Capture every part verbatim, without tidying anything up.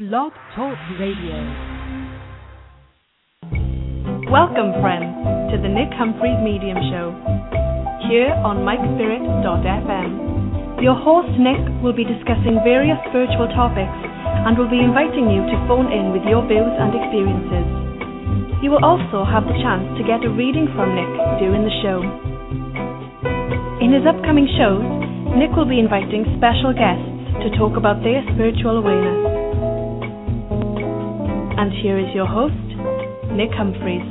Blog Talk Radio. Welcome, friends, to the Nick Humphreys Medium Show, here on mike spirit dot f m. Your host, Nick, will be discussing various spiritual topics and will be inviting you to phone in with your views and experiences. You will also have the chance to get a reading from Nick during the show. In his upcoming shows, Nick will be inviting special guests to talk about their spiritual awareness. And here is your host, Nick Humphreys.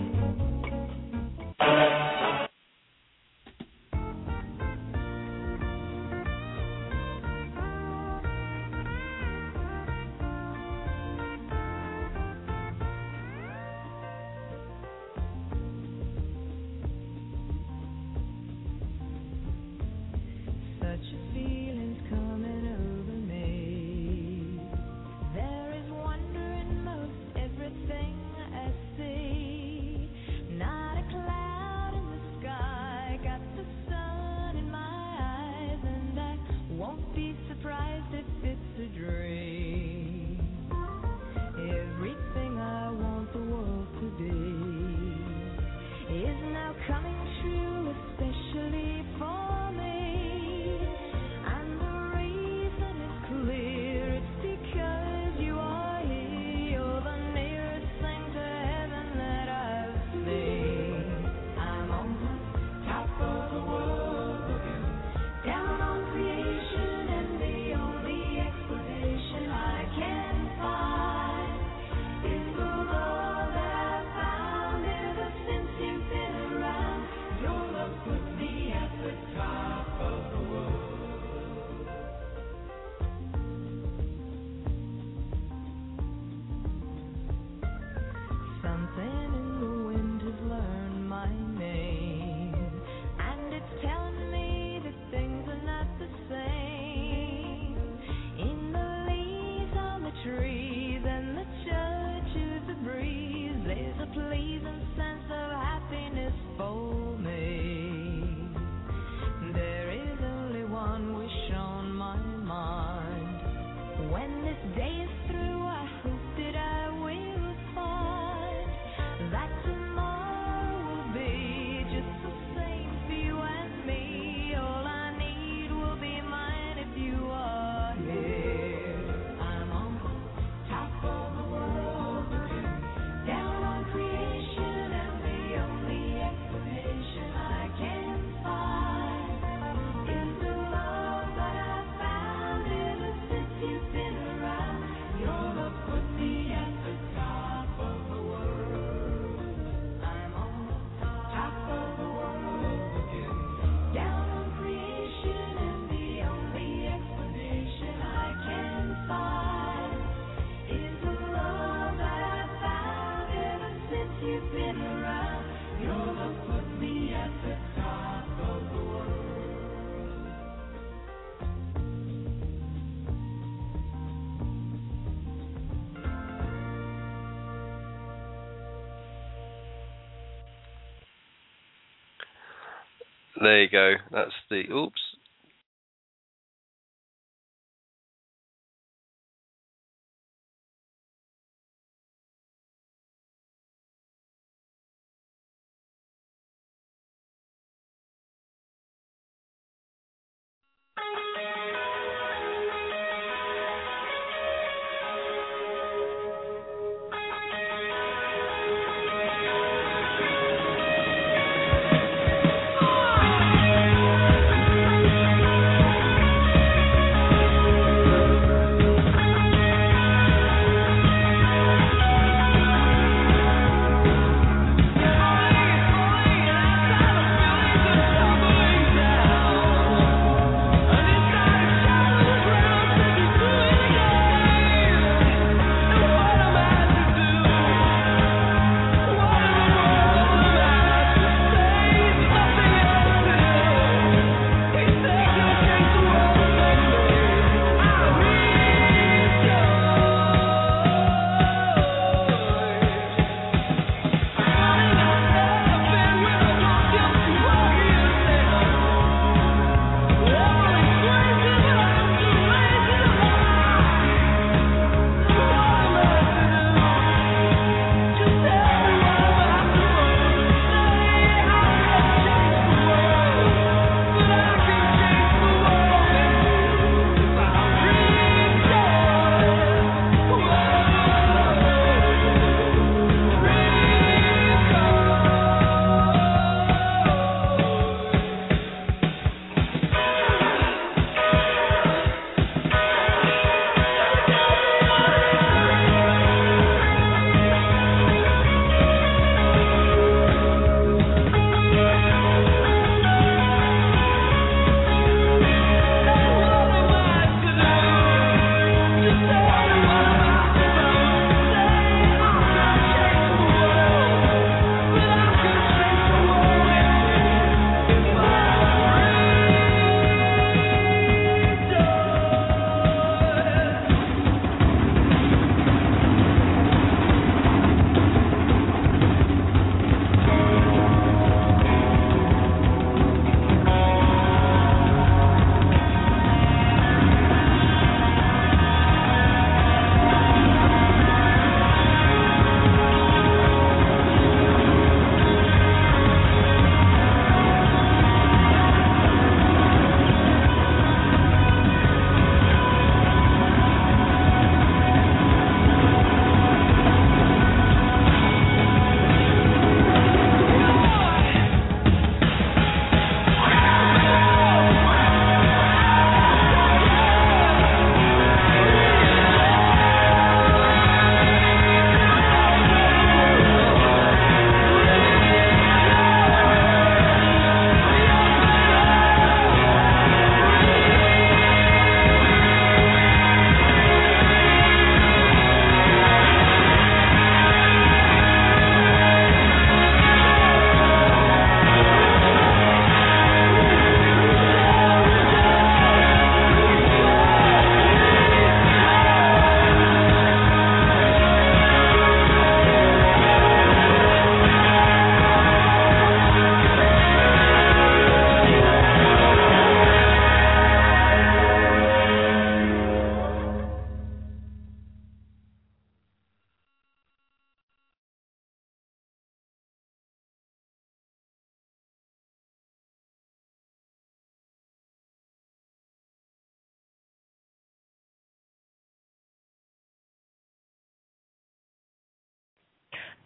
There you go. That's the oops.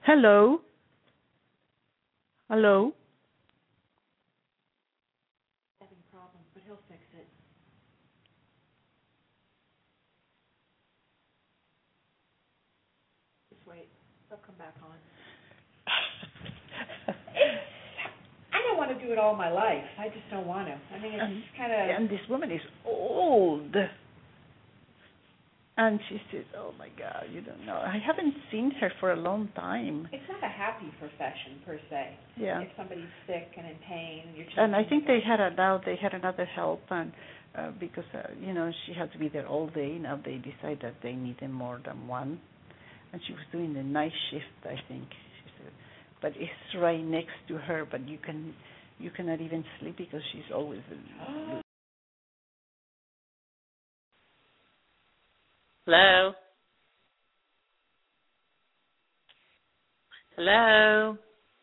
Hello? Hello? Having problems, but he'll fix it. Just wait. They'll come back on. I don't want to do it all my life. I just don't want to. I mean, it's and, kind of... and this woman is old. And she says, oh, my God, you don't know. I haven't seen her for a long time. It's not a happy profession, per se. Yeah. If somebody's sick and in pain, you're just... And I think they had a, now they had another help, and uh, because, uh, you know, she had to be there all day. Now they decide that they needed more than one. And she was doing the night shift, I think. She said, but it's right next to her, but you can, you cannot even sleep because she's always... Hello? Hello?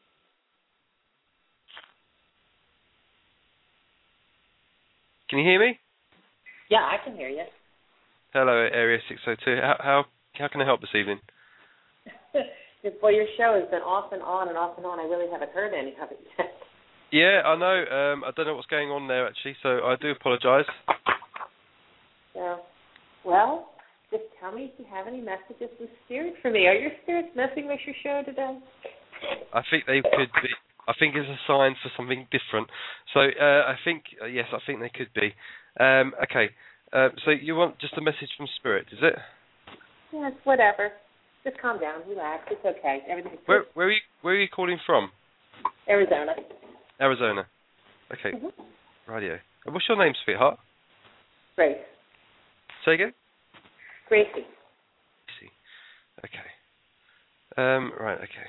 Can you hear me? Yeah, I can hear you. Hello, Area six oh two. How how, how can I help this evening? Well, your show has been off and on and off and on. I really haven't heard any of it yet. Yeah, I know. Um, I don't know what's going on there, actually, so I do apologise. So, well, just tell me if you have any messages from Spirit for me. Are your spirits messing with your show today? I think they could be. I think it's a sign for something different. So uh, I think, uh, yes, I think they could be. Um, okay, uh, so you want just a message from Spirit, is it? Yes, whatever. Just calm down, relax. It's okay. Everything's good. Where, where, are you, where are you calling from? Arizona. Arizona. Okay, Mm-hmm. radio. And what's your name, sweetheart? Grace. Say again? Gracie. Gracie. Okay. Um, right, okay.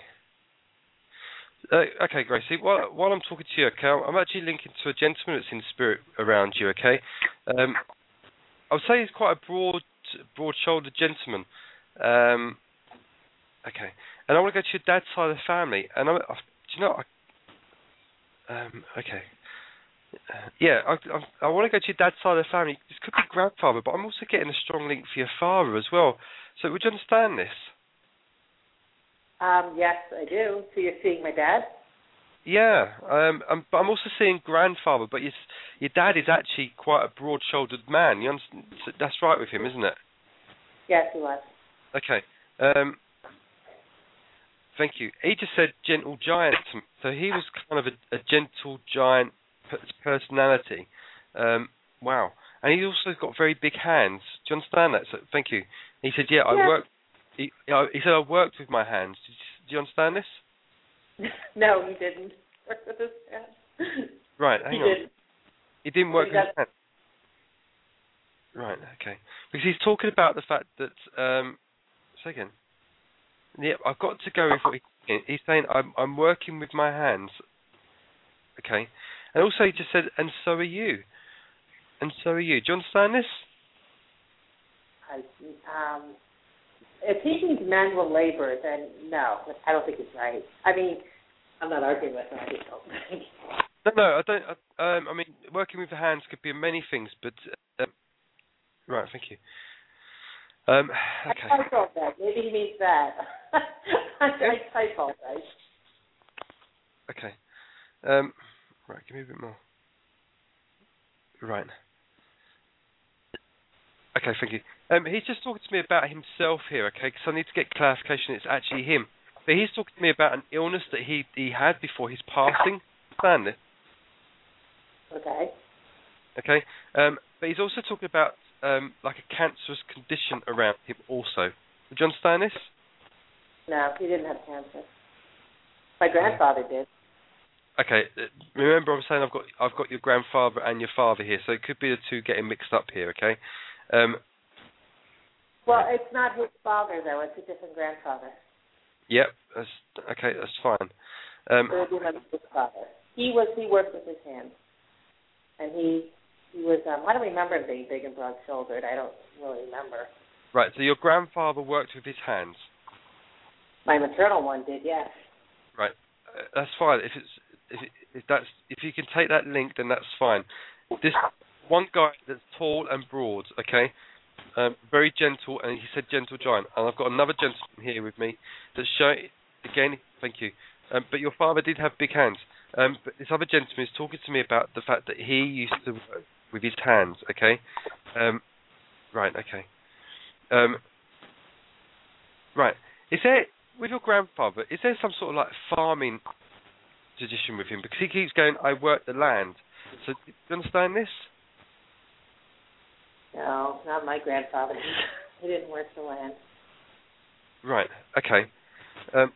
Uh, okay, Gracie, while, while I'm talking to you, okay, I'm actually linking to a gentleman that's in spirit around you, okay? Um, I would say he's quite a broad, broad-shouldered gentleman. Um, okay. And I want to go to your dad's side of the family. And I, I, do you know, I, um, okay. Uh, yeah, I, I, I want to go to your dad's side of the family. This could be grandfather, but I'm also getting a strong link for your father as well. So would you understand this? Um, yes, I do. So you're seeing my dad? Yeah, um, I'm, but I'm also seeing grandfather, but your, your dad is actually quite a broad-shouldered man. You understand? That's right with him, isn't it? Yes, he was. Okay. Um, thank you. He just said gentle giant to me. So he was kind of a, a gentle giant personality. Um, wow. And he's also got very big hands. Do you understand that? So thank you. He said, yeah, I yeah. worked. He, he said, I worked with my hands. Do you, do you understand this? No, he didn't work with his hands. Right, hang he on. Didn't. He didn't work he with his hands. Right, okay. Because he's talking about the fact that, um, second, yeah, I've got to go with what he, he's saying, I'm, I'm working with my hands. Okay. And also he just said, and so are you. And so are you. Do you understand this? I, um, if he means manual labor, then no, I don't think he's right. I mean, I'm not arguing with him. I just don't think. No, no, I don't. I, um, I mean, working with the hands could be many things, but uh, right, thank you. Um, okay. I typoed that. Maybe he means that. I, I typoed that. Okay. Um, right, give me a bit more. Right. Okay, thank you. Um, he's just talking to me about himself here, okay, because I need to get clarification it's actually him. But he's talking to me about an illness that he, he had before his passing. Understand this? Okay. Okay. Um, but he's also talking about um, like a cancerous condition around him also. Do you understand this? No, he didn't have cancer. My grandfather did. Okay. Remember, I'm saying I've got I've got your grandfather and your father here, so it could be the two getting mixed up here. Okay. Um, well, it's not his father though; it's a different grandfather. Yep. That's, okay, that's fine. Um, it would be my his father. He was he worked with his hands, and he he was. Um, I don't remember him being big and broad-shouldered. I don't really remember. Right. So your grandfather worked with his hands. My maternal one did, yes. Right. Uh, that's fine. If it's if, it, if that's if you can take that link, then that's fine. This one guy that's tall and broad, okay, um, very gentle, and he said gentle giant. And I've got another gentleman here with me that's showing again, thank you. Um, but your father did have big hands. Um, but this other gentleman is talking to me about the fact that he used to work with his hands. Okay. Um, right. Okay. Um, right. Is there with your grandfather? Is there some sort of like farming tradition with him? Because he keeps going, "I work the land." So, do you understand this? No, not my grandfather. He didn't work the land. Right. Okay. Um,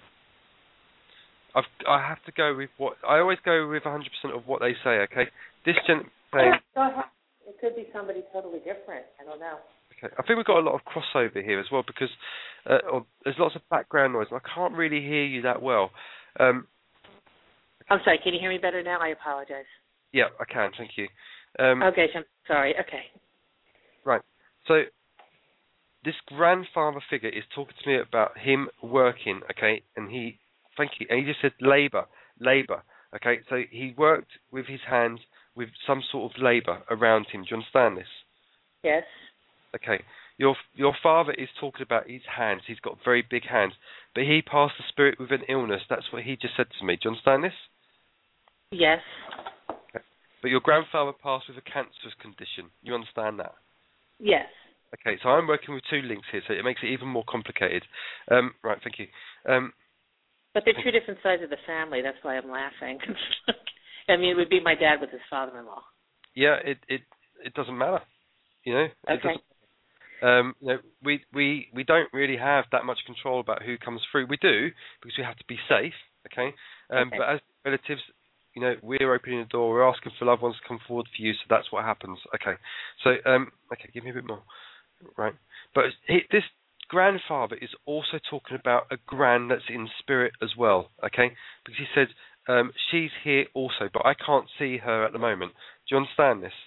I've, I have to go with what I always go with one hundred percent of what they say. Okay. This gentleman saying. It could be somebody totally different. I don't know. Okay. I think we've got a lot of crossover here as well because uh, or, there's lots of background noise and I can't really hear you that well. Um, I'm sorry. Can you hear me better now? I apologize. Yeah, I can. Thank you. Um, okay. I'm sorry. Okay. Right. So this grandfather figure is talking to me about him working. Okay, and he. Thank you. And he just said labour, labour. Okay, so he worked with his hands with some sort of labour around him. Do you understand this? Yes. Okay. Your your father is talking about his hands. He's got very big hands, but he passed the spirit with an illness. That's what he just said to me. Do you understand this? Yes. Okay. But your grandfather passed with a cancerous condition. You understand that? Yes. Okay. So I'm working with two links here, so it makes it even more complicated. Um, right. Thank you. Um, But they're two different sides of the family. That's why I'm laughing. I mean, it would be my dad with his father-in-law. Yeah, it it it doesn't matter. You know. It okay. doesn't, um, you know, we we we don't really have that much control about who comes through. We do because we have to be safe. Okay. Um, okay. But as relatives, you know, we're opening the door. We're asking for loved ones to come forward for you. So that's what happens. Okay. So um, okay, give me a bit more. Right. But he, this. grandfather is also talking about a gran that's in spirit as well, okay? Because he said um, she's here also, but I can't see her at the moment. Do you understand this?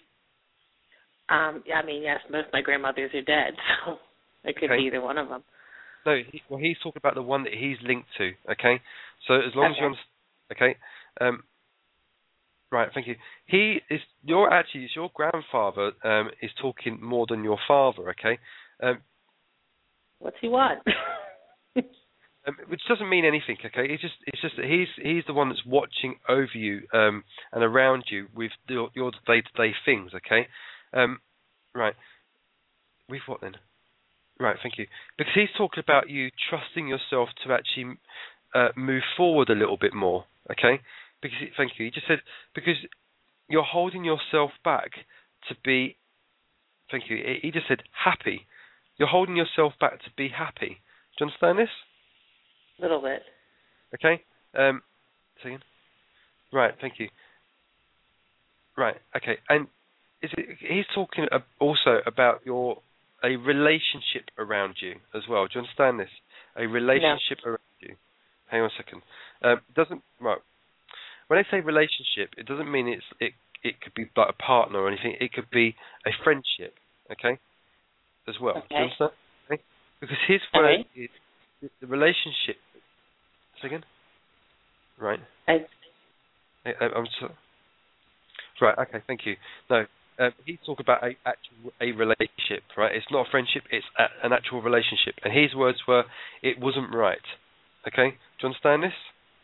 Um, I mean, yes, most of my grandmothers are dead, so it could okay. be either one of them. No, he, well, he's talking about the one that he's linked to, okay? So as long okay. as you understand, okay? Um, right, thank you. He is, your actually, it's your grandfather um, is talking more than your father, okay? Um, What's he want? um, which doesn't mean anything, okay? It's just it's just that he's he's the one that's watching over you um, and around you with your, your day-to-day things, okay? Um, right. With what then? Right, thank you. Because he's talking about you trusting yourself to actually uh, move forward a little bit more, okay? Because thank you. He just said because you're holding yourself back to be. Thank you. He just said happy. You're holding yourself back to be happy. Do you understand this? A little bit. Okay. Um, second. Right. Thank you. Right. Okay. And is it, he's talking also about your a relationship around you as well. Do you understand this? A relationship no. around you. Hang on a second. Um, doesn't right. When I say relationship, it doesn't mean it's it. It could be like a partner or anything. It could be a friendship. Okay. As well. Okay. Do you understand? Okay? Because his word okay. is the relationship. Second. Right. I, I, I'm so, right. Okay. Thank you. No, um, he's talking about a actual a relationship. Right. It's not a friendship. It's a, an actual relationship. And his words were, "It wasn't right." Okay. Do you understand this?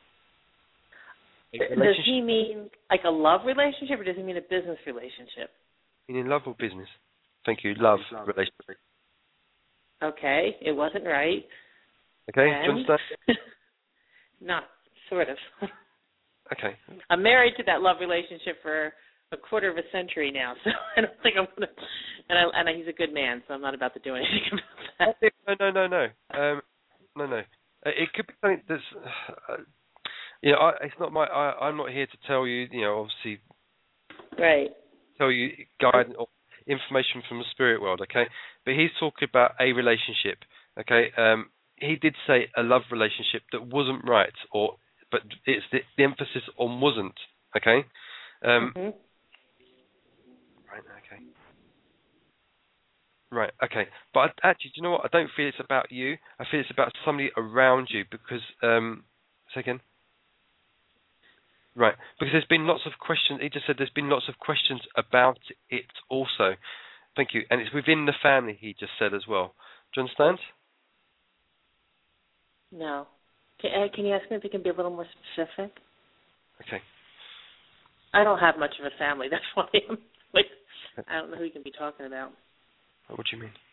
Does he mean like a love relationship, or does he mean a business relationship? In love or business? Thank you. Love, love. relationship. Okay. It wasn't right. Okay. And? Do you understand? Not sort of. Okay. I'm married to that love relationship for a quarter of a century now, so I don't think I'm gonna. And I, and I, he's a good man, so I'm not about to do anything about that. No, no, no, no. Um, no, no. Uh, it could be something that's. Uh, you know, I, it's not my. I, I'm not here to tell you. You know, obviously. Right. Tell you guidance or information from the spirit world. Okay, but he's talking about a relationship. Okay. Um, he did say a love relationship that wasn't right, or but it's the, the emphasis on wasn't. Okay. Um, mm-hmm. Right. Okay. Right. Okay. But I, actually, do you know what? I don't feel it's about you. I feel it's about somebody around you because. Um, second. Right. Because there's been lots of questions. He just said there's been lots of questions about it also. Thank you. And it's within the family. He just said as well. Do you understand? No. Can, uh, can you ask me if you can be a little more specific? Okay. I don't have much of a family. That's why I'm like, I don't know who you can be talking about. What do you mean?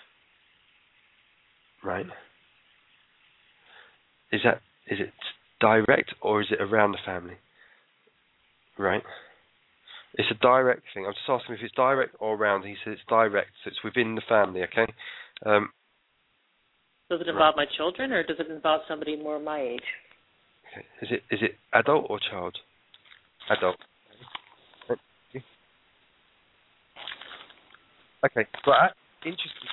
Right. Is that is it direct or is it around the family? Right. It's a direct thing. I'm just asking if it's direct or around. He said it's direct, so it's within the family. Okay. Um, does it involve right. my children, or does it involve somebody more my age? Okay. Is it is it adult or child? Adult. Okay. But interesting.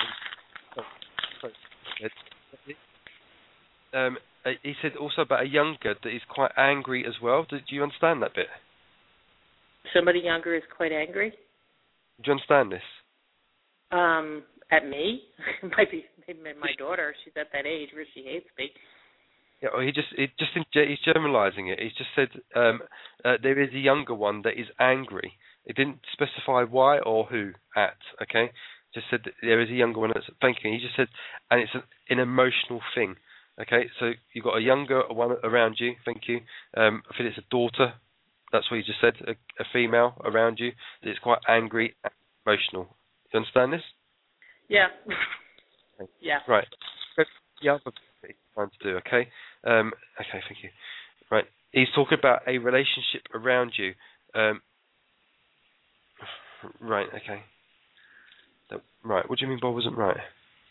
Um, he said also about a younger that is quite angry as well. Do you understand that bit? Somebody younger is quite angry? Do you understand this? Um, at me? Might be maybe my daughter. She's at that age where she hates me. Yeah, well, he just it just he's generalising it. He's just said um, uh, there is a younger one that is angry. It didn't specify why or who at. Okay, just said that there is a younger one that's thinking. He just said, and it's an, an emotional thing. Okay, so you've got a younger one around you. Thank you. Um, I think it's a daughter. That's what he just said. A, a female around you that is quite angry, and emotional. You understand this? Yeah. Okay. Yeah. Right. Yeah. Trying to do, okay? Um, okay, thank you. Right. He's talking about a relationship around you. Um, right, okay. That, right, what do you mean Bob wasn't right?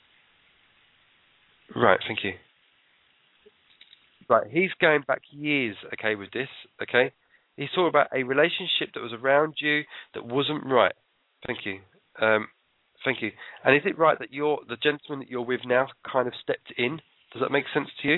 Right, thank you. Right, he's going back years, okay, with this, okay? He's talking about a relationship that was around you that wasn't right. Thank you. Um, thank you. And is it right that you're the gentleman that you're with now kind of stepped in? Does that make sense to you?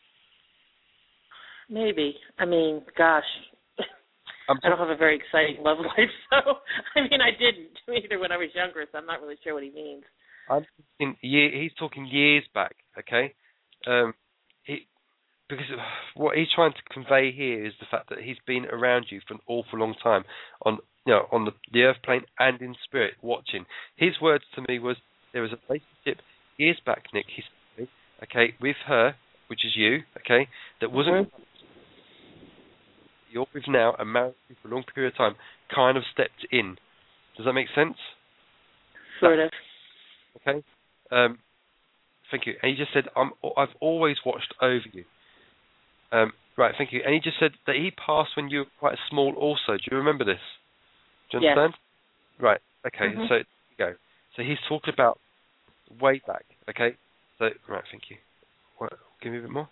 Maybe. I mean, gosh, I'm I don't have a very exciting love life, so I mean, I didn't either when I was younger, so I'm not really sure what he means. I'm in year, he's talking years back, okay? Um, he, because what he's trying to convey here is the fact that he's been around you for an awful long time, on you know on the, the earth plane and in spirit, watching. His words to me was there was a relationship years back, Nick. He said, okay, with her, which is you, okay, that wasn't. Mm-hmm. You're with now and married for a long period of time, kind of stepped in. Does that make sense? Sort of. Okay. Um, thank you. And he just said, I'm, I've always watched over you. Um, right, thank you. And he just said that he passed when you were quite small also. Do you remember this? Do you understand? Yes. Right, okay. Mm-hmm. So, there you go. So he's talking about way back, okay? So, right, thank you. What, give me a bit more.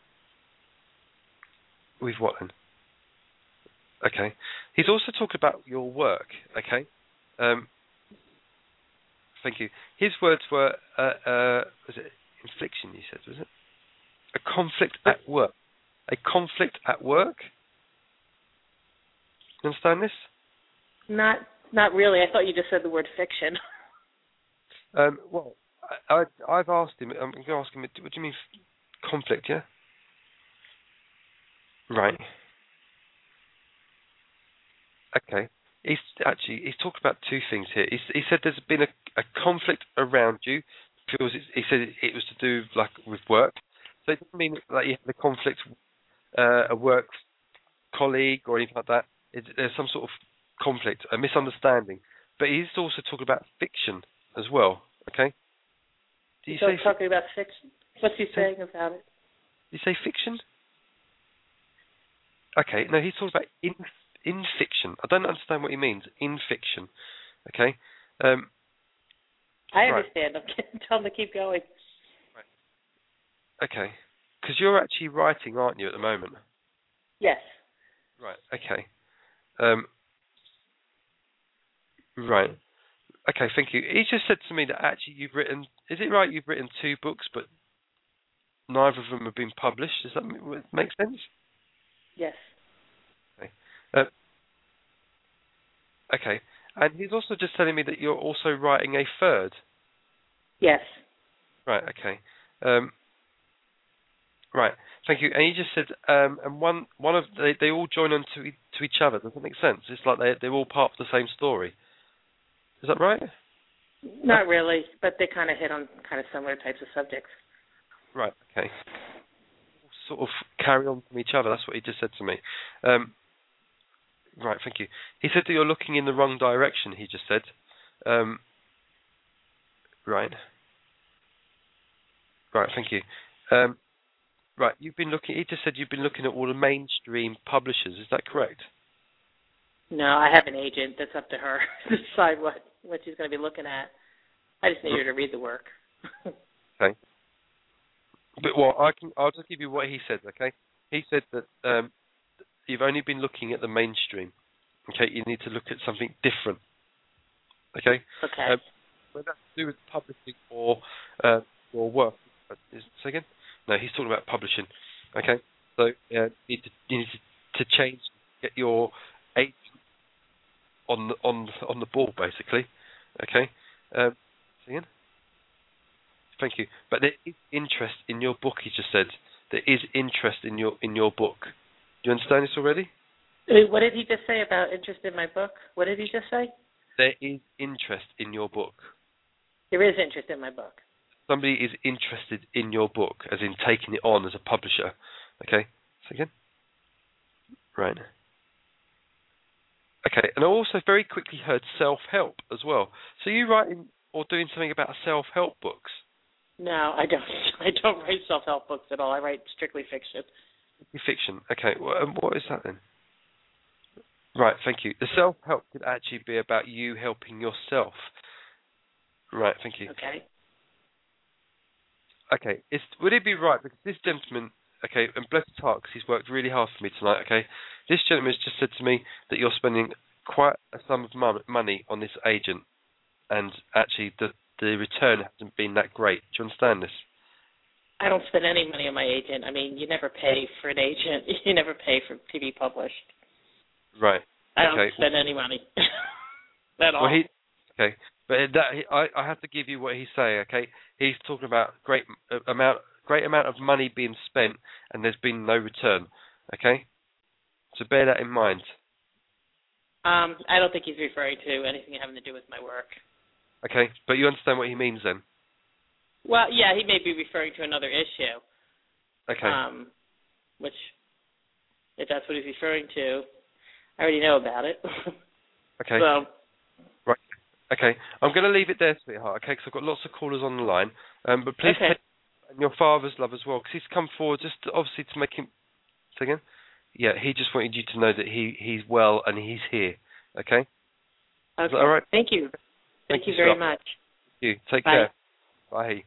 With what then? Okay. He's also talking about your work, okay? Um, thank you. His words were, uh, uh, was it infliction, you said, was it? A conflict at work. A conflict at work? You understand this? Not not really. I thought you just said the word fiction. Um, well, I, I, I've asked him, I'm going to ask him, what do you mean conflict, yeah? Right. Okay. He's actually he's talked about two things here. He's, he said there's been a, a conflict around you. Feels it's, he said it, it was to do like with work. So it doesn't mean that you have a conflict, uh, a work colleague or anything like that. It, there's some sort of conflict, a misunderstanding. But he's also talking about fiction as well. Okay. Do you so say talking about fiction? What's he saying about it? Did you say fiction? Okay. No, he's talking about in. In fiction. I don't understand what he means. In fiction. Okay? Um, I understand. Right. I'm telling him to keep going. Right. Okay. Because you're actually writing, aren't you, at the moment? Yes. Right. Okay. Um, right. Okay, thank you. He just said to me that actually you've written... Is it right you've written two books, but neither of them have been published? Does that make sense? Yes. Okay. Uh, okay. And he's also just telling me that you're also writing a third. Yes. Right, okay. Um, right, thank you. And he just said, um, and one one of they, they all join on to, to each other. Does that make sense? It's like they, they're all part of the same story. Is that right? Not really, but they kind of hit on kind of similar types of subjects. Right, okay. sort of carry on from each other. That's what he just said to me. Um, right, thank you. He said that you're looking in the wrong direction, he just said. Um, right. Right, thank you. Um, right, you've been looking, he just said you've been looking at all the mainstream publishers. Is that correct? No, I have an agent. That's up to her to decide what, what she's going to be looking at. I just need her to read the work. Okay. But well, I can. I'll just give you what he said. Okay. He said that um, you've only been looking at the mainstream. Okay. You need to look at something different. Okay. Okay. Um, whether that's to do with publishing or uh, or work. Is this again? No, he's talking about publishing. Okay. So uh, you need to you need to, to change, get your agent on the on on the ball, basically. Okay. Um, again. Thank you. But there is interest in your book, he just said. There is interest in your in your book. Do you understand this already? What did he just say about interest in my book? What did he just say? There is interest in your book. There is interest in my book. Somebody is interested in your book, as in taking it on as a publisher. Okay? So again? Right. Okay, and I also very quickly heard self-help as well. So you writing or doing something about self-help books? No, I don't. I don't write self-help books at all. I write strictly fiction. Fiction. Okay. Well, um, what is that then? Right. Thank you. The self-help could actually be about you helping yourself. Right. Thank you. Okay. Okay. It's, would it be right because this gentleman? Okay, and bless his heart, because he's worked really hard for me tonight. Okay, this gentleman has just said to me that you're spending quite a sum of money on this agent, and actually the the return hasn't been that great. Do you understand this? I don't spend any money on my agent. I mean, you never pay for an agent. You never pay for to be published. Right. I don't okay. spend any money at all. Well, he, okay, but that he, I, I have to give you what he's saying. Okay, he's talking about great uh, amount, great amount of money being spent, and there's been no return. Okay, so bear that in mind. Um, I don't think he's referring to anything having to do with my work. Okay, but you understand what he means then? Well, yeah, he may be referring to another issue. Okay. Um, which, if that's what he's referring to, I already know about it. Okay. So. Right. Okay. I'm going to leave it there, sweetheart. Okay, because I've got lots of callers on the line. Um, but please okay. take and your father's love as well, because he's come forward just to, obviously to make him. Say again? Yeah, he just wanted you to know that he he's well and he's here. Okay. Okay. Is that all right? Thank you. Thank, Thank you, you very much. Thank you. Take Bye. care. Bye.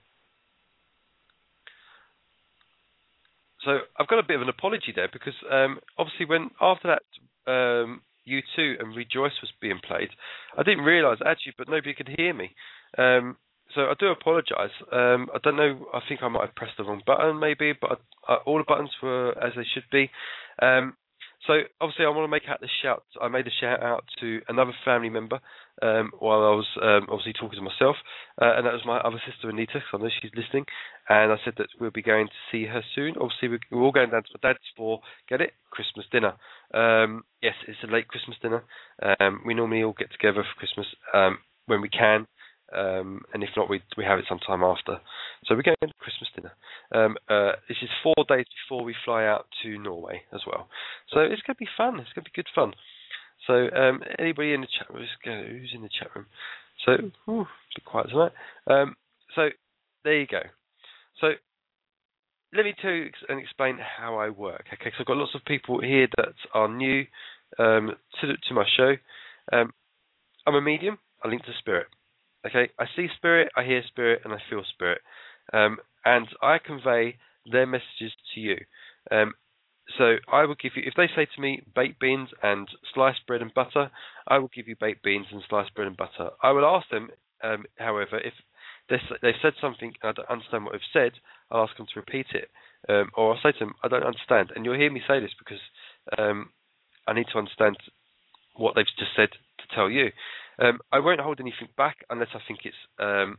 So I've got a bit of an apology there because um, obviously when after that um, U two and Rejoice was being played, I didn't realise actually, but nobody could hear me. Um, so I do apologise. Um, I don't know. I think I might have pressed the wrong button, maybe, but I, all the buttons were as they should be. Um, so obviously I want to make out the shout. I made a shout out to another family member um, while I was um, obviously talking to myself, uh, and that was my other sister Anita, because I know she's listening. And I said that we'll be going to see her soon. Obviously we're, we're all going down to my dad's for get it Christmas dinner. Um, yes, it's a late Christmas dinner. Um, we normally all get together for Christmas um, when we can. Um, and if not, we we have it sometime after. So we're going to Christmas dinner. Um, uh, this is four days before we fly out to Norway as well. So it's going to be fun. It's going to be good fun. So um, anybody in the chat room, who's in the chat room? So whew, be quiet tonight. Um, so there you go. So let me tell you and explain how I work. Okay, so I've got lots of people here that are new um, to to my show. Um, I'm a medium. I link to spirit. Okay, I see spirit, I hear spirit, and I feel spirit, um, and I convey their messages to you. Um, so I will give you, if they say to me, baked beans and sliced bread and butter, I will give you baked beans and sliced bread and butter. I will ask them, um, however, if they've said something and I don't understand what they've said, I'll ask them to repeat it, um, or I'll say to them, I don't understand. And you'll hear me say this because um, I need to understand what they've just said to tell you. Um, I won't hold anything back unless I think it's um,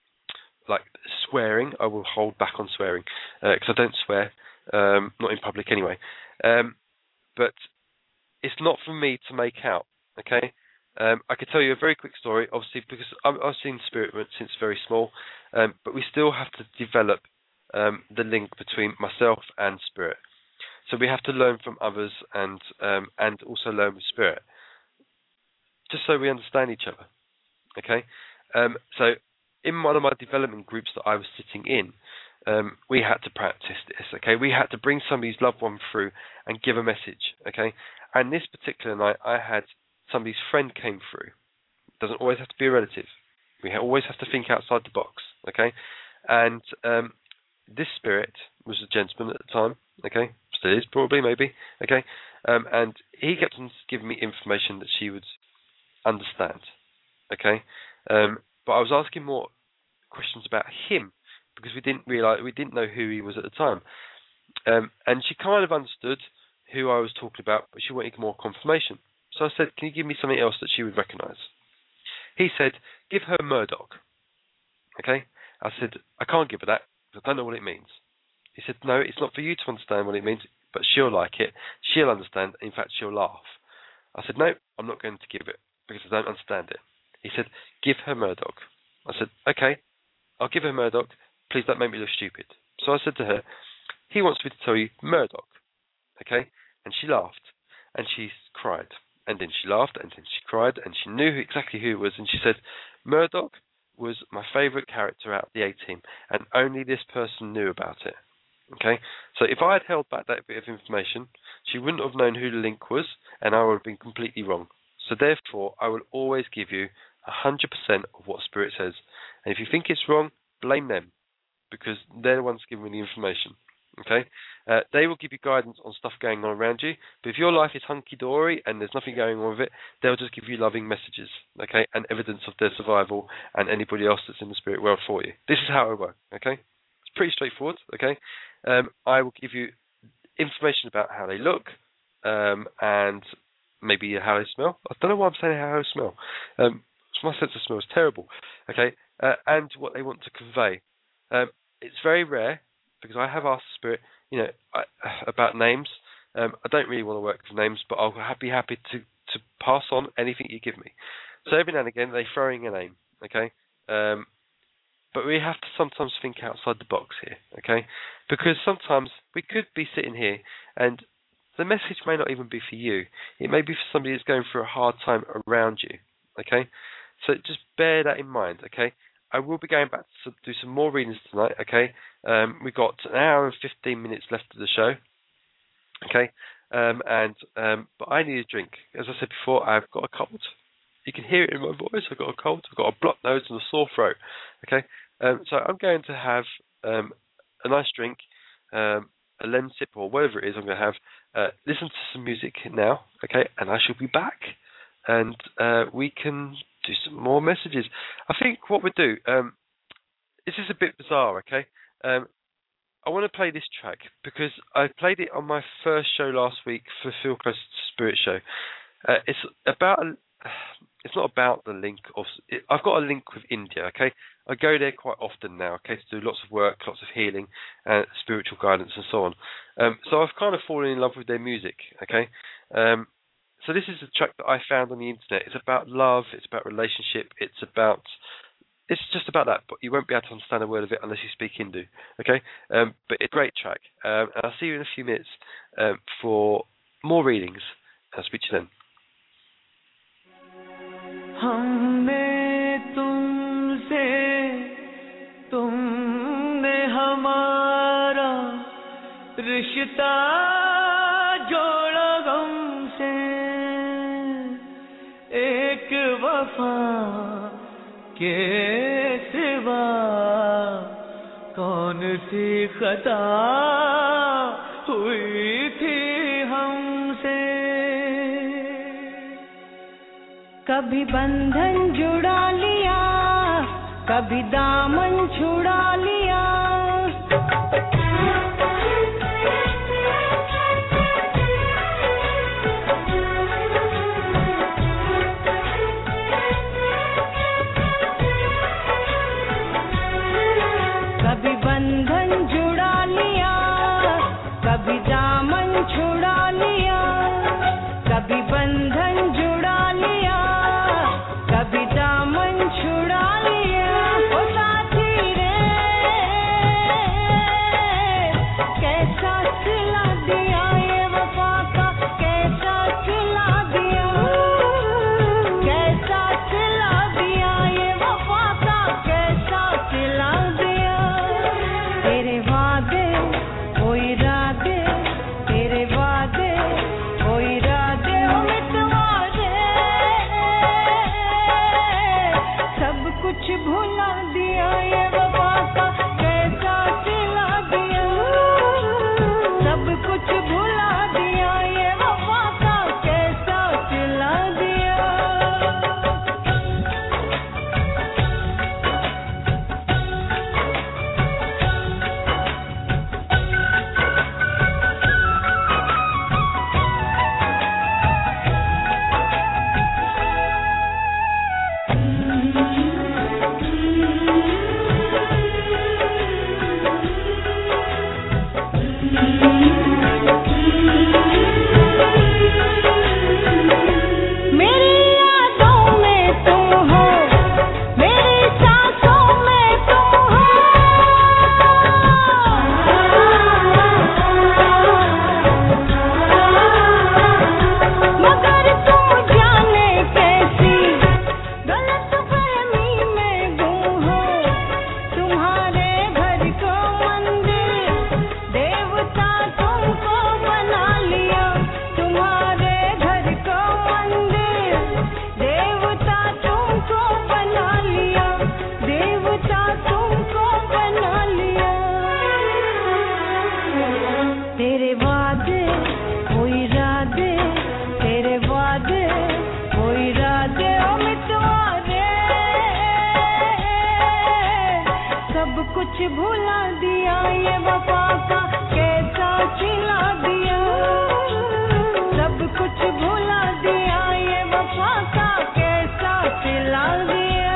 like swearing. I will hold back on swearing because uh, I don't swear, um, not in public anyway. Um, but it's not for me to make out. Okay, um, I could tell you a very quick story, obviously, because I've, I've seen spirit since very small, um, but we still have to develop um, the link between myself and spirit. So we have to learn from others and um, and also learn with spirit, just so we understand each other. Okay, um, so in one of my development groups that I was sitting in, um, we had to practice this. Okay, we had to bring somebody's loved one through and give a message. Okay, and this particular night, I had somebody's friend came through. It doesn't always have to be a relative. We ha- always have to think outside the box. Okay, and um, this spirit was a gentleman at the time. Okay, still is probably, maybe. Okay, um, and he kept on giving me information that she would understand. Okay, um, but I was asking more questions about him because we didn't realize we didn't know who he was at the time, um, and she kind of understood who I was talking about, but she wanted more confirmation. So I said, "Can you give me something else that she would recognise?" He said, "Give her Murdoch." Okay, I said, "I can't give her that because I don't know what it means." He said, "No, it's not for you to understand what it means, but she'll like it. She'll understand. In fact, she'll laugh." I said, "No, I'm not going to give it because I don't understand it." He said, "Give her Murdoch." I said, "Okay, I'll give her Murdoch. Please don't make me look stupid." So I said to her, "He wants me to tell you Murdoch." Okay? And she laughed. And she cried. And then she laughed. And then she cried. And she knew exactly who it was. And she said, "Murdoch was my favourite character out of the A-Team. And only this person knew about it." Okay? So if I had held back that bit of information, she wouldn't have known who the link was. And I would have been completely wrong. So therefore, I will always give you one hundred percent of what Spirit says. And if you think it's wrong, blame them, because they're the ones giving me the information. Okay? Uh, they will give you guidance on stuff going on around you, but if your life is hunky-dory and there's nothing going on with it, they'll just give you loving messages, okay, and evidence of their survival and anybody else that's in the spirit world for you. This is how it works, okay? It's pretty straightforward, okay? Um, I will give you information about how they look, um, and maybe how they smell. I don't know why I'm saying how they smell. Um, my sense of smell is terrible. Okay, uh, and what they want to convey. Um, it's very rare because I have asked the spirit, you know, I, about names. Um, I don't really want to work with names, but I'll be happy to, to pass on anything you give me. So every now and again they throw in a name. Okay, um, but we have to sometimes think outside the box here. Okay, because sometimes we could be sitting here and the message may not even be for you. It may be for somebody that's going through a hard time around you. Okay. So just bear that in mind, okay? I will be going back to do some more readings tonight, okay? Um, we've got an hour and fifteen minutes left of the show, okay? Um, and um, but I need a drink. As I said before, I've got a cold. You can hear it in my voice. I've got a cold. I've got a blocked nose and a sore throat, okay? Um, so I'm going to have um, a nice drink, um, a Lemsip or whatever it is I'm going to have. Uh, listen to some music now, okay? And I shall be back. And uh, we can do some more messages. I think what we'll do, um, this is a bit bizarre, okay? Um, I want to play this track because I played it on my first show last week for Feel Close to Spirit show. Uh, it's about, a, it's not about the link of, it, I've got a link with India, okay? I go there quite often now, okay, to do lots of work, lots of healing, uh, spiritual guidance and so on. Um, so I've kind of fallen in love with their music, okay? Um, So this is a track that I found on the internet. It's about love. It's about relationship. It's about, it's just about that. But you won't be able to understand a word of it unless you speak Hindu. Okay? Um, but it's a great track. Um, and I'll see you in a few minutes um, for more readings. I'll speak to you then. हमने तुमसे तुमने हमारा रिश्ता जोड़ा गम से एक वफा के सिवा कौन सी खता हुई थी हमसे कभी बंधन जुड़ा लिया कभी दामन छुड़ा लिया कभी बंधन जुड़ा लिया कभी दामन छुड़ा लिया कभी बंधन जुड़ा लिया कभी दामन छुड़ा लिया ओ साथी रे इरादे तेरे वादे वो इरादे ओ मितवारे सब कुछ भुला दिया ये वफा का कैसा सिला दिया सब कुछ भुला दिया ये वफा का कैसा सिला दिया कुछ भुला दिया ये वफा का कैसा सिला दिया सब कुछ भुला दिया ये वफा का कैसा सिला दिया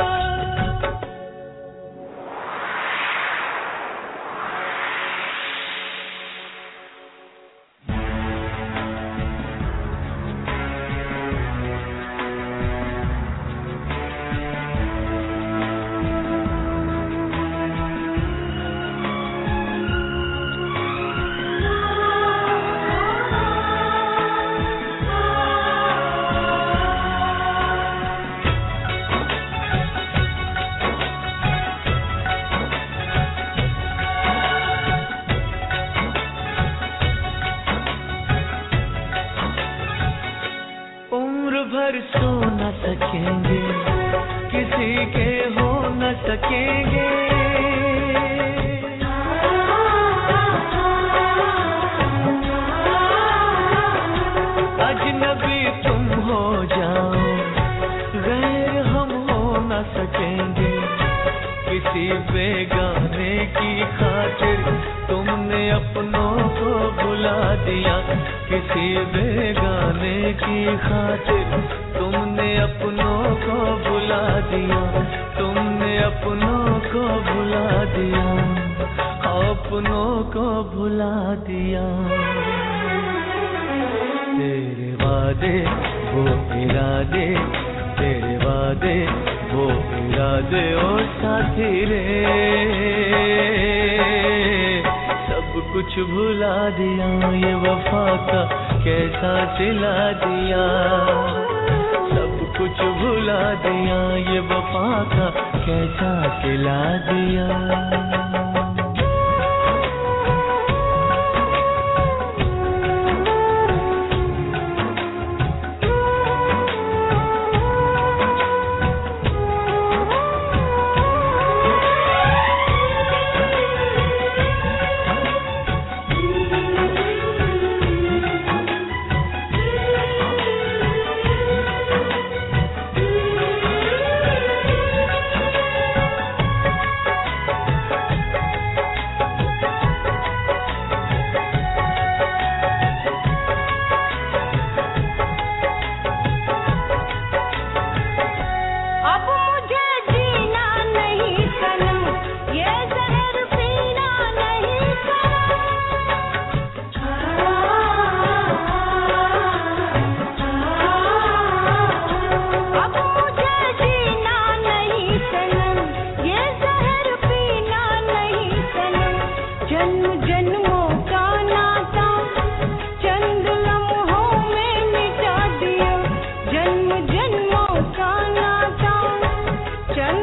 भर सो न सकेंगे किसी के हो न सकेंगे अजनबी तुम हो जाओ गैर हम हो न सकेंगे किसी बेगाने की खातिर तुमने अपनों को भुला दिया किसी बेगाने की खातिर तुमने अपनों को भुला दिया तुमने अपनों को भुला दिया अपनों को भुला दिया तेरे वादे वो इरादे तेरे वादे वो इरादे ओ साथी रे सब कुछ भुला दिया ये वफा का कैसा सिला दिया सब कुछ भुला दिया ये वफा का कैसा सिला दिया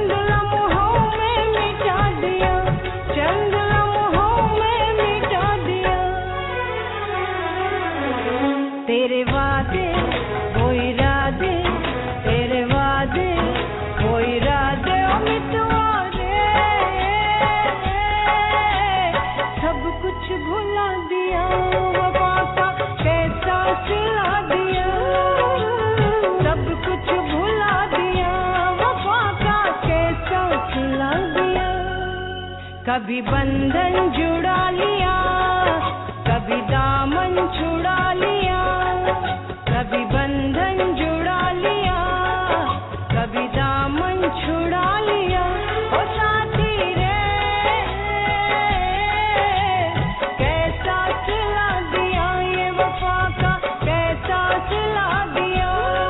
मिटा दिया कभी बंधन जुड़ा लिया, कभी दामन छुड़ा लिया, कभी बंधन जुड़ा लिया, कभी दामन छुड़ा लिया। ओ साथी रे कैसा सिला दिया ये वफा का, कैसा सिला दिया,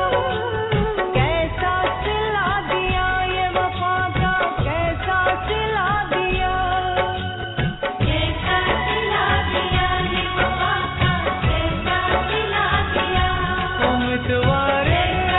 कैसा सिला दिया ये वफा का, कैसा सिला दिया, कैसा सिला दिया ये वफा का, कैसा सिला दिया। उम्मीदवारे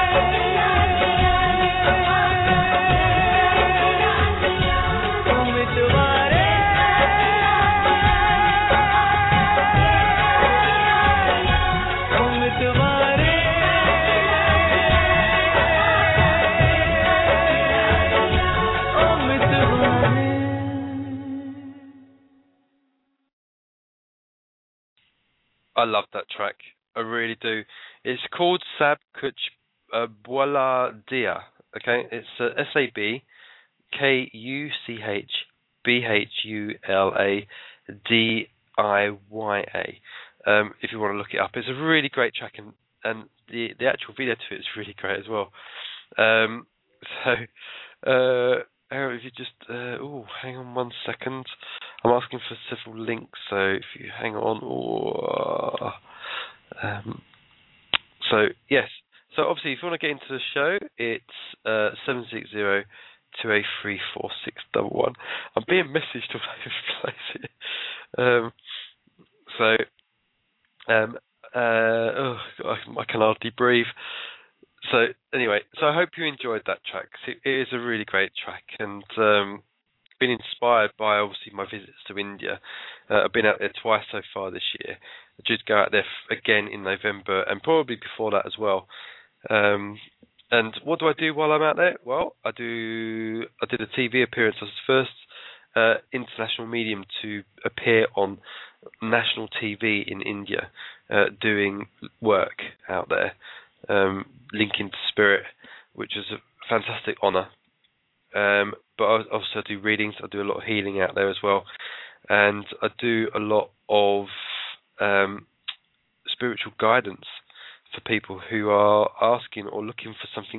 I love that track. I really do. It's called Sab Kuch uh, Bwala Dia. Okay, it's uh, S A B K U C H B H U L A D I Y A. Um, if you want to look it up, it's a really great track, and, and the the actual video to it is really great as well. Um, so, uh, if you just uh, oh, hang on one second. I'm asking for several links, so if you hang on. Oh, um, so yes, so obviously if you want to get into the show, it's uh, seven six zero, two eight three, four six one one. I'm being messaged all over the place here. Um, so, um, uh, oh, I, I can hardly breathe. So anyway, so I hope you enjoyed that track. It, it is a really great track, and um, been inspired by obviously my visits to India. Uh, I've been out there twice so far this year. I did go out there f- again in November, and probably before that as well. Um, and what do I do while I'm out there? Well, I do. I did a T V appearance. I was the first uh, international medium to appear on national T V in India, uh, doing work out there, um, linking to Spirit, which was a fantastic honour. Um, but I also do readings. I do a lot of healing out there as well, and I do a lot of um, spiritual guidance for people who are asking or looking for something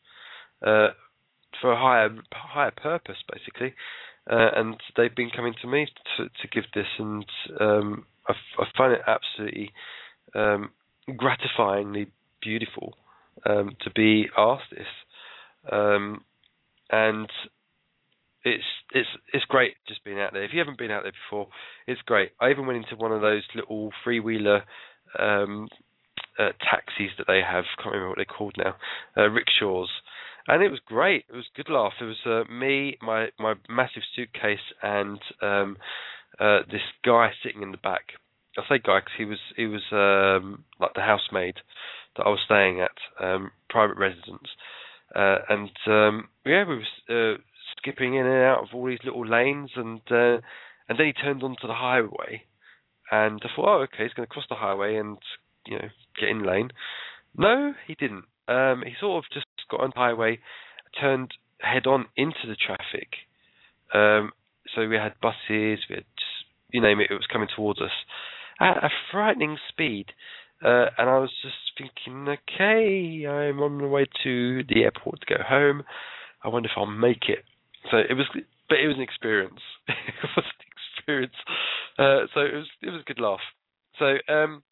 uh, for a higher higher purpose, basically. Uh, and they've been coming to me to, to give this, and um, I, f- I find it absolutely um, gratifyingly beautiful um, to be asked this. Um, and it's it's it's great just being out there. If you haven't been out there before, it's great. I even went into one of those little freewheeler um, uh, taxis that they have. Can't remember what they're called now. Uh, rickshaws, and it was great. It was a good laugh. It was uh, me, my my massive suitcase, and um, uh, this guy sitting in the back. I say guy because he was he was um, like the housemaid that I was staying at, um, private residence. Uh, and um, yeah, we were uh, skipping in and out of all these little lanes, and uh, and then he turned onto the highway, and I thought, oh, okay, he's going to cross the highway and you know get in lane. No, he didn't. Um, he sort of just got on the highway, turned head on into the traffic. Um, so we had buses, we had just, you name it, it was coming towards us at a frightening speed. Uh, and I was just thinking, okay, I'm on the way to the airport to go home. I wonder if I'll make it. So it was, but it was an experience. It was an experience. Uh, so it was, it was a good laugh. So, um,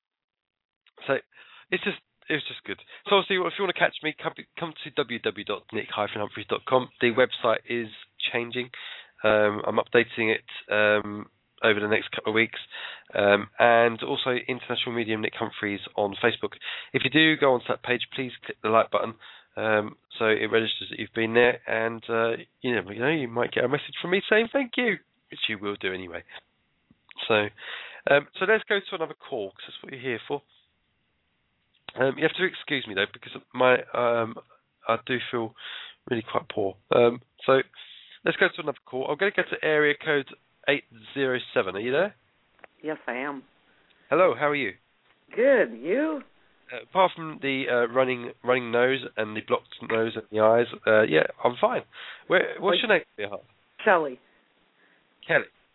so it's just, it was just good. So obviously, if you want to catch me, come, come to w w w dot nick dash humphreys dot com. The website is changing. Um, I'm updating it um, over the next couple of weeks. Um, and also International Medium Nick Humphreys on Facebook. If you do go onto that page, please click the like button um, so it registers that you've been there, and uh, you never know, you might get a message from me saying thank you, which you will do anyway. So, um, so let's go to another call because that's what you're here for. Um, you have to excuse me though because my um, I do feel really quite poor. Um, so let's go to another call. I'm going to go to area code eight zero seven. Are you there? Yes, I am. Hello, how are you? Good. You? Uh, apart from the uh, running running nose and the blocked nose and the eyes, uh, yeah, I'm fine. Where, what's Wait. your name, sweetheart? Shelley. Kelly.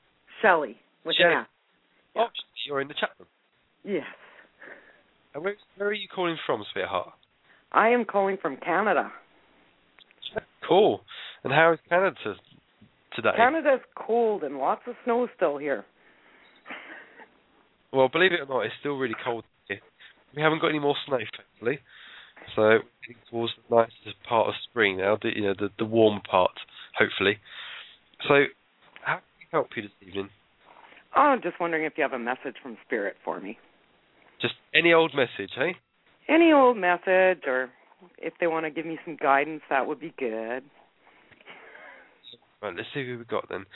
Shelley with Shelley. an S. Oh, you're in the chat room. Yes. And where, where are you calling from, sweetheart? I am calling from Canada. Cool. And how is Canada today? Canada's cold and lots of snow still here. Well, believe it or not, it's still really cold here. We haven't got any more snow, thankfully. So we're getting towards the nicest part of spring now, the, you know, the, the warm part, hopefully. So, how can we help you this evening? Oh, I'm just wondering if you have a message from Spirit for me. Just any old message, hey? Any old message, or if they want to give me some guidance, that would be good. Right, let's see who we've got then.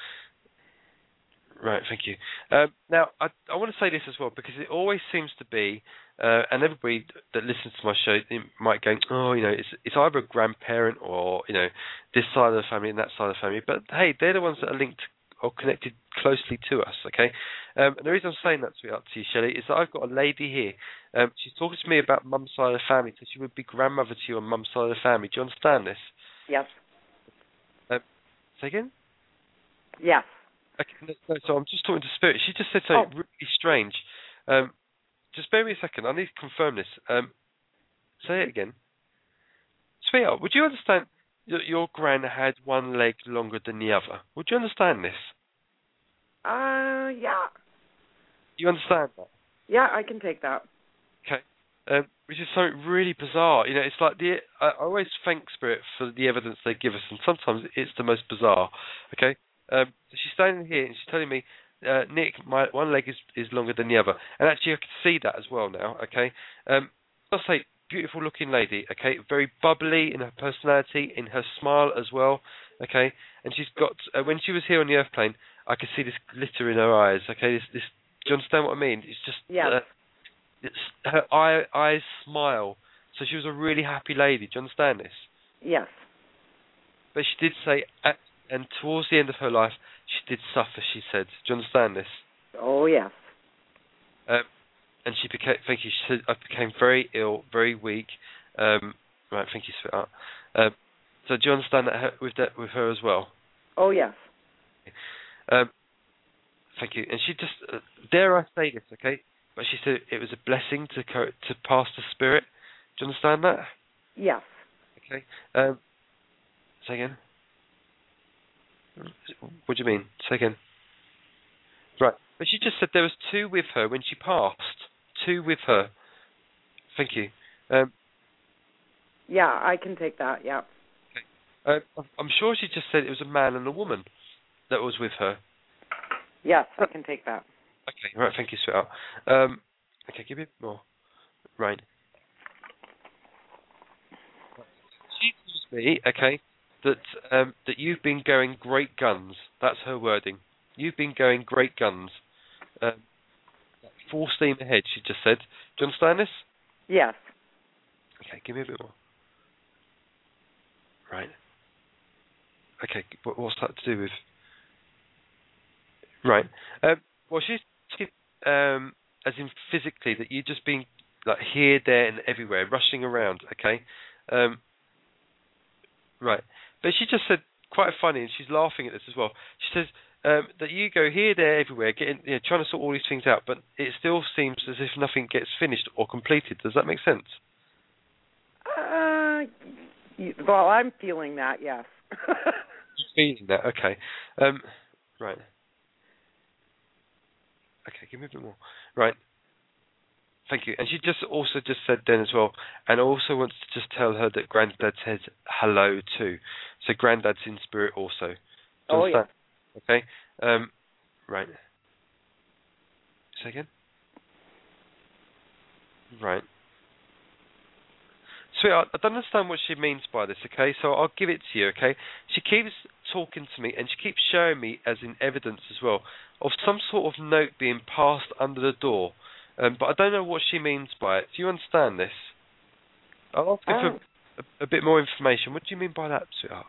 Right, thank you. Um, now, I, I want to say this as well, because it always seems to be, uh, and everybody that listens to my show they might go, oh, you know, it's, it's either a grandparent or, you know, this side of the family and that side of the family. But, hey, they're the ones that are linked or connected closely to us, okay? Um, and the reason I'm saying that to you, Shelley, is that I've got a lady here. Um, she's talking to me about mum's side of the family, so she would be grandmother to you on mum's side of the family. Do you understand this? Yes. Um, say again? Yes. Okay, no, no, so I'm just talking to Spirit. She just said something Oh. really strange. Um, just bear with me a second. I need to confirm this. Um, say it again. Sweetheart, would you understand that your gran had one leg longer than the other? Would you understand this? Uh, yeah. You understand that? Yeah, I can take that. Okay. Um, which is something really bizarre. You know, it's like the I I always thank Spirit for the evidence they give us, and sometimes it's the most bizarre. Okay. Um, so she's standing here and she's telling me, uh, Nick, my one leg is, is longer than the other, and actually I can see that as well now. Okay. Um, I'll say, beautiful looking lady. Okay, very bubbly in her personality, in her smile as well. Okay, and she's got uh, when she was here on the Earth plane, I could see this glitter in her eyes. Okay, this this. Do you understand what I mean? It's just Yes. uh, it's, her eye, eyes smile. So she was a really happy lady. Do you understand this? Yes. But she did say, at, and towards the end of her life, she did suffer, she said. Do you understand this? Oh, yes. Um, and she became, thank you, she said, I became very ill, very weak. Um, right, thank you, sweetheart. Um, so do you understand that her, with that with her as well? Oh, yes. Um, thank you. And she just, uh, dare I say this, okay? But she said it was a blessing to co- to pass the Spirit. Do you understand that? Yes. Okay. Um, say again. What do you mean? Say again. Right. But she just said there was two with her when she passed. Two with her. Thank you. Um, yeah, I can take that, yeah. Okay. Uh, I'm sure she just said it was a man and a woman that was with her. Yes, I can take that. Okay, right, thank you, sweetheart. Um, okay, give me a bit more. Right. She tells me, okay, that um, that you've been going great guns. That's her wording. You've been going great guns. Um, full steam ahead, she just said. Do you understand this? Yes. Okay, give me a bit more. Right. Okay, what, what's that to do with? Right. Um, well, she's um, as in physically that you've just been like here, there, and everywhere, rushing around. Okay. Um, right. But she just said quite funny, and she's laughing at this as well. She says um, that you go here, there, everywhere, getting, you know, trying to sort all these things out, but it still seems as if nothing gets finished or completed. Does that make sense? Uh, well, I'm feeling that, yes. Feeling that, okay. Um, right. Okay, give me a bit more. Right. Thank you. And she just also just said then as well, and I also want to just tell her that Granddad said hello too. So Granddad's in spirit also. Do you oh, understand? yeah. Okay. Um, right. Say again? Right. Sweetheart, I don't understand what she means by this, okay? So I'll give it to you, okay? She keeps talking to me, and she keeps showing me, as in evidence as well, of some sort of note being passed under the door. Um, but I don't know what she means by it. Do you understand this? I'll ask her Oh. for a, a bit more information. What do you mean by that, sweetheart?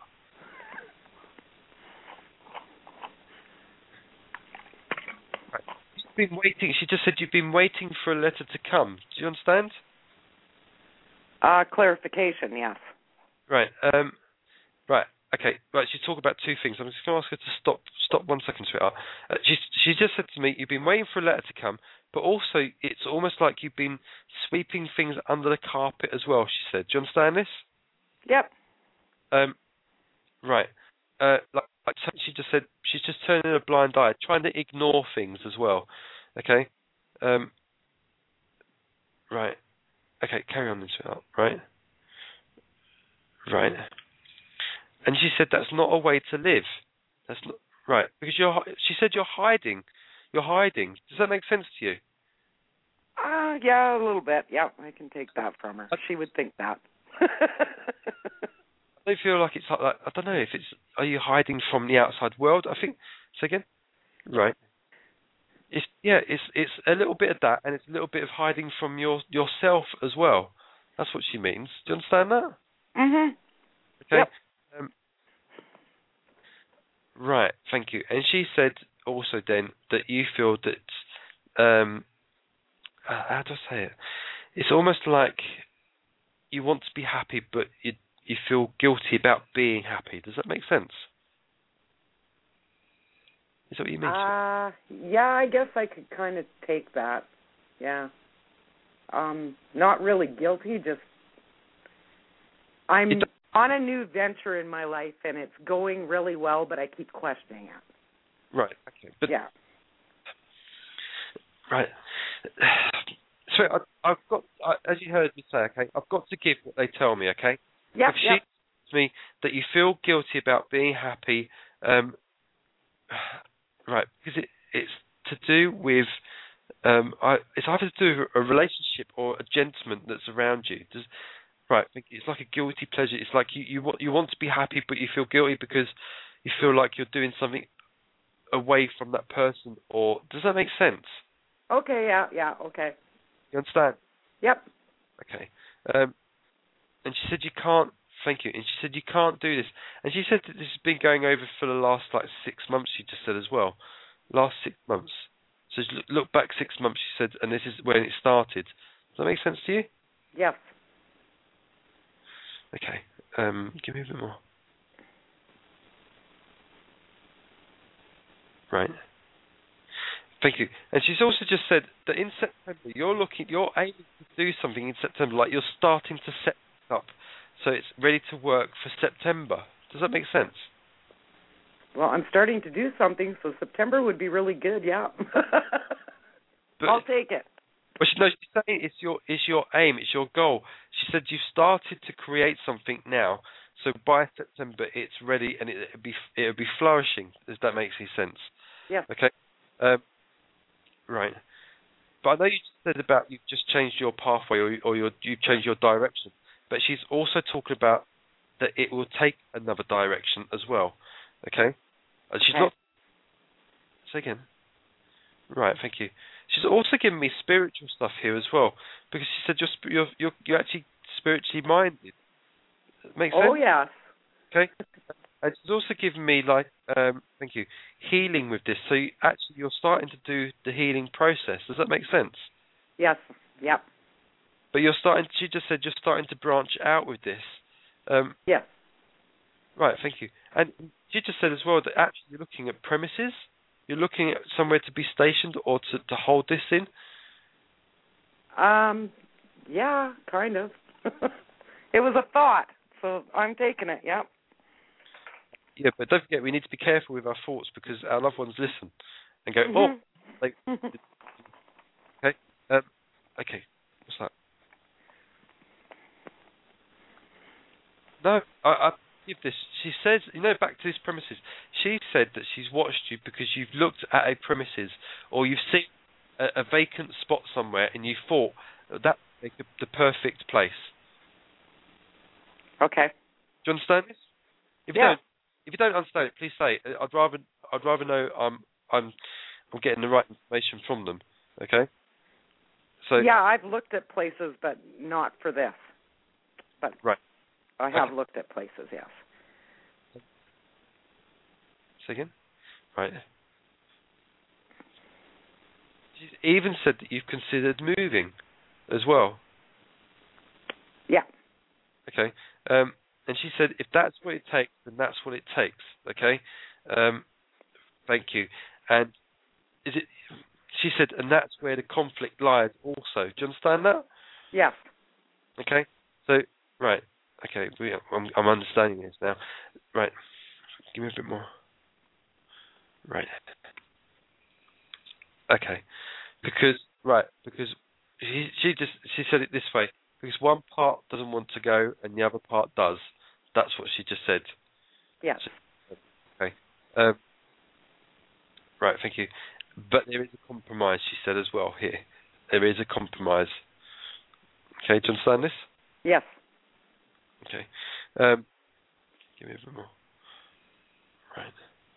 Right. You've been waiting. She just said you've been waiting for a letter to come. Do you understand? Uh, clarification, yes. Right. Um, right. okay, right, she's talking about two things. I'm just going to ask her to stop stop one second, sweetheart. Uh, she, she just said to me, you've been waiting for a letter to come, but also it's almost like you've been sweeping things under the carpet as well, she said. Do you understand this? Yep. Um, right. Uh, like, like she just said, she's just turning a blind eye, trying to ignore things as well. Okay? Um, right. Okay, carry on then, sweetheart. Right? Right. And she said that's not a way to live. That's not right because you're. She said you're hiding. You're hiding. Does that make sense to you? Uh, yeah, a little bit. Yeah, I can take that from her. She would think that. I feel like it's like, like I don't know if it's. Are you hiding from the outside world? I think. Say again. Right. It's yeah. It's it's a little bit of that, and it's a little bit of hiding from your yourself as well. That's what she means. Do you understand that? Mhm. Okay. Yep. Um, right, thank you. And she said also then that you feel that, um, uh, how do I say it? It's almost like you want to be happy, but you you feel guilty about being happy. Does that make sense? Is that what you mean? Uh, yeah, I guess I could kind of take that. Yeah. Um, not really guilty, just I'm on a new venture in my life, and it's going really well, but I keep questioning it. Right. Okay. But, yeah. Right. So I, I've got, I, as you heard me say, okay, I've got to give what they tell me, okay? Yep. If she yep. tells me that you feel guilty about being happy, um, right, because it, it's to do with, um, I, it's either to do with a relationship or a gentleman that's around you. Does, right, it's like a guilty pleasure. It's like you, you want you want to be happy, but you feel guilty because you feel like you're doing something away from that person. Or does that make sense? Okay. Yeah. Yeah. Okay. You understand? Yep. Okay. Um, and she said you can't. Thank you. And she said you can't do this. And she said that this has been going over for the last like six months. She just said as well, last six months. So look, look back six months. She said, and this is when it started. Does that make sense to you? Yes. Okay. Um, give me a bit more. Right. Thank you. And she's also just said that in September you're looking, you're aiming to do something in September, like you're starting to set it up, so it's ready to work for September. Does that make sense? Well, I'm starting to do something, so September would be really good. Yeah. But, I'll take it. But she, no, she's saying it's your, it's your aim, it's your goal. She said you've started to create something now, so by September it's ready and it, it'll be it'll be flourishing. If that makes any sense? Yeah. Okay. Um, right. But I know you said about you've just changed your pathway or, or your, you've changed your direction. But she's also talking about that it will take another direction as well. Okay. And she's okay. not. Say again. Right. Thank you. She's also given me spiritual stuff here as well, because she said you're you're you're, you're actually spiritually minded. Makes sense? Oh yes. Okay. And she's also given me like um, thank you, healing with this. So you, actually you're starting to do the healing process. Does that make sense? Yes. Yep. But you're starting. She just said you're starting to branch out with this. Um, yes. Right. Thank you. And she just said as well that actually you're looking at premises. You're looking at somewhere to be stationed or to, to hold this in? Um, yeah, kind of. It was a thought, so I'm taking it, yeah. Yeah, but don't forget, we need to be careful with our thoughts because our loved ones listen and go, mm-hmm. oh, like, okay, um, okay, what's that? No, I... I this. She says, you know, back to these premises. She said that she's watched you because you've looked at a premises or you've seen a, a vacant spot somewhere and you thought that would make the perfect place. Okay. Do you understand this? If you yeah. don't, if you don't understand it, please say it. I'd rather, I'd rather know I'm, I'm, I'm getting the right information from them. Okay. So. Yeah, I've looked at places, but not for this. But. Right. I have okay. looked at places, yes. Say again? Right. She's even said that you've considered moving as well. Yeah. Okay. Um, and she said, if that's what it takes, then that's what it takes. Okay. Um, thank you. And is it? She said, and that's where the conflict lies. Also, do you understand that? Yes. Okay. So right. Okay. We, I'm, I'm understanding this now. Right. Give me a bit more. Right. Okay. Because right. Because she she just she said it this way. Because one part doesn't want to go and the other part does. That's what she just said. Yes. Okay. Um, right, thank you. But there is a compromise, she said as well here. There is a compromise. Okay, do you understand this? Yes. Okay. Um, give me a bit more. Right.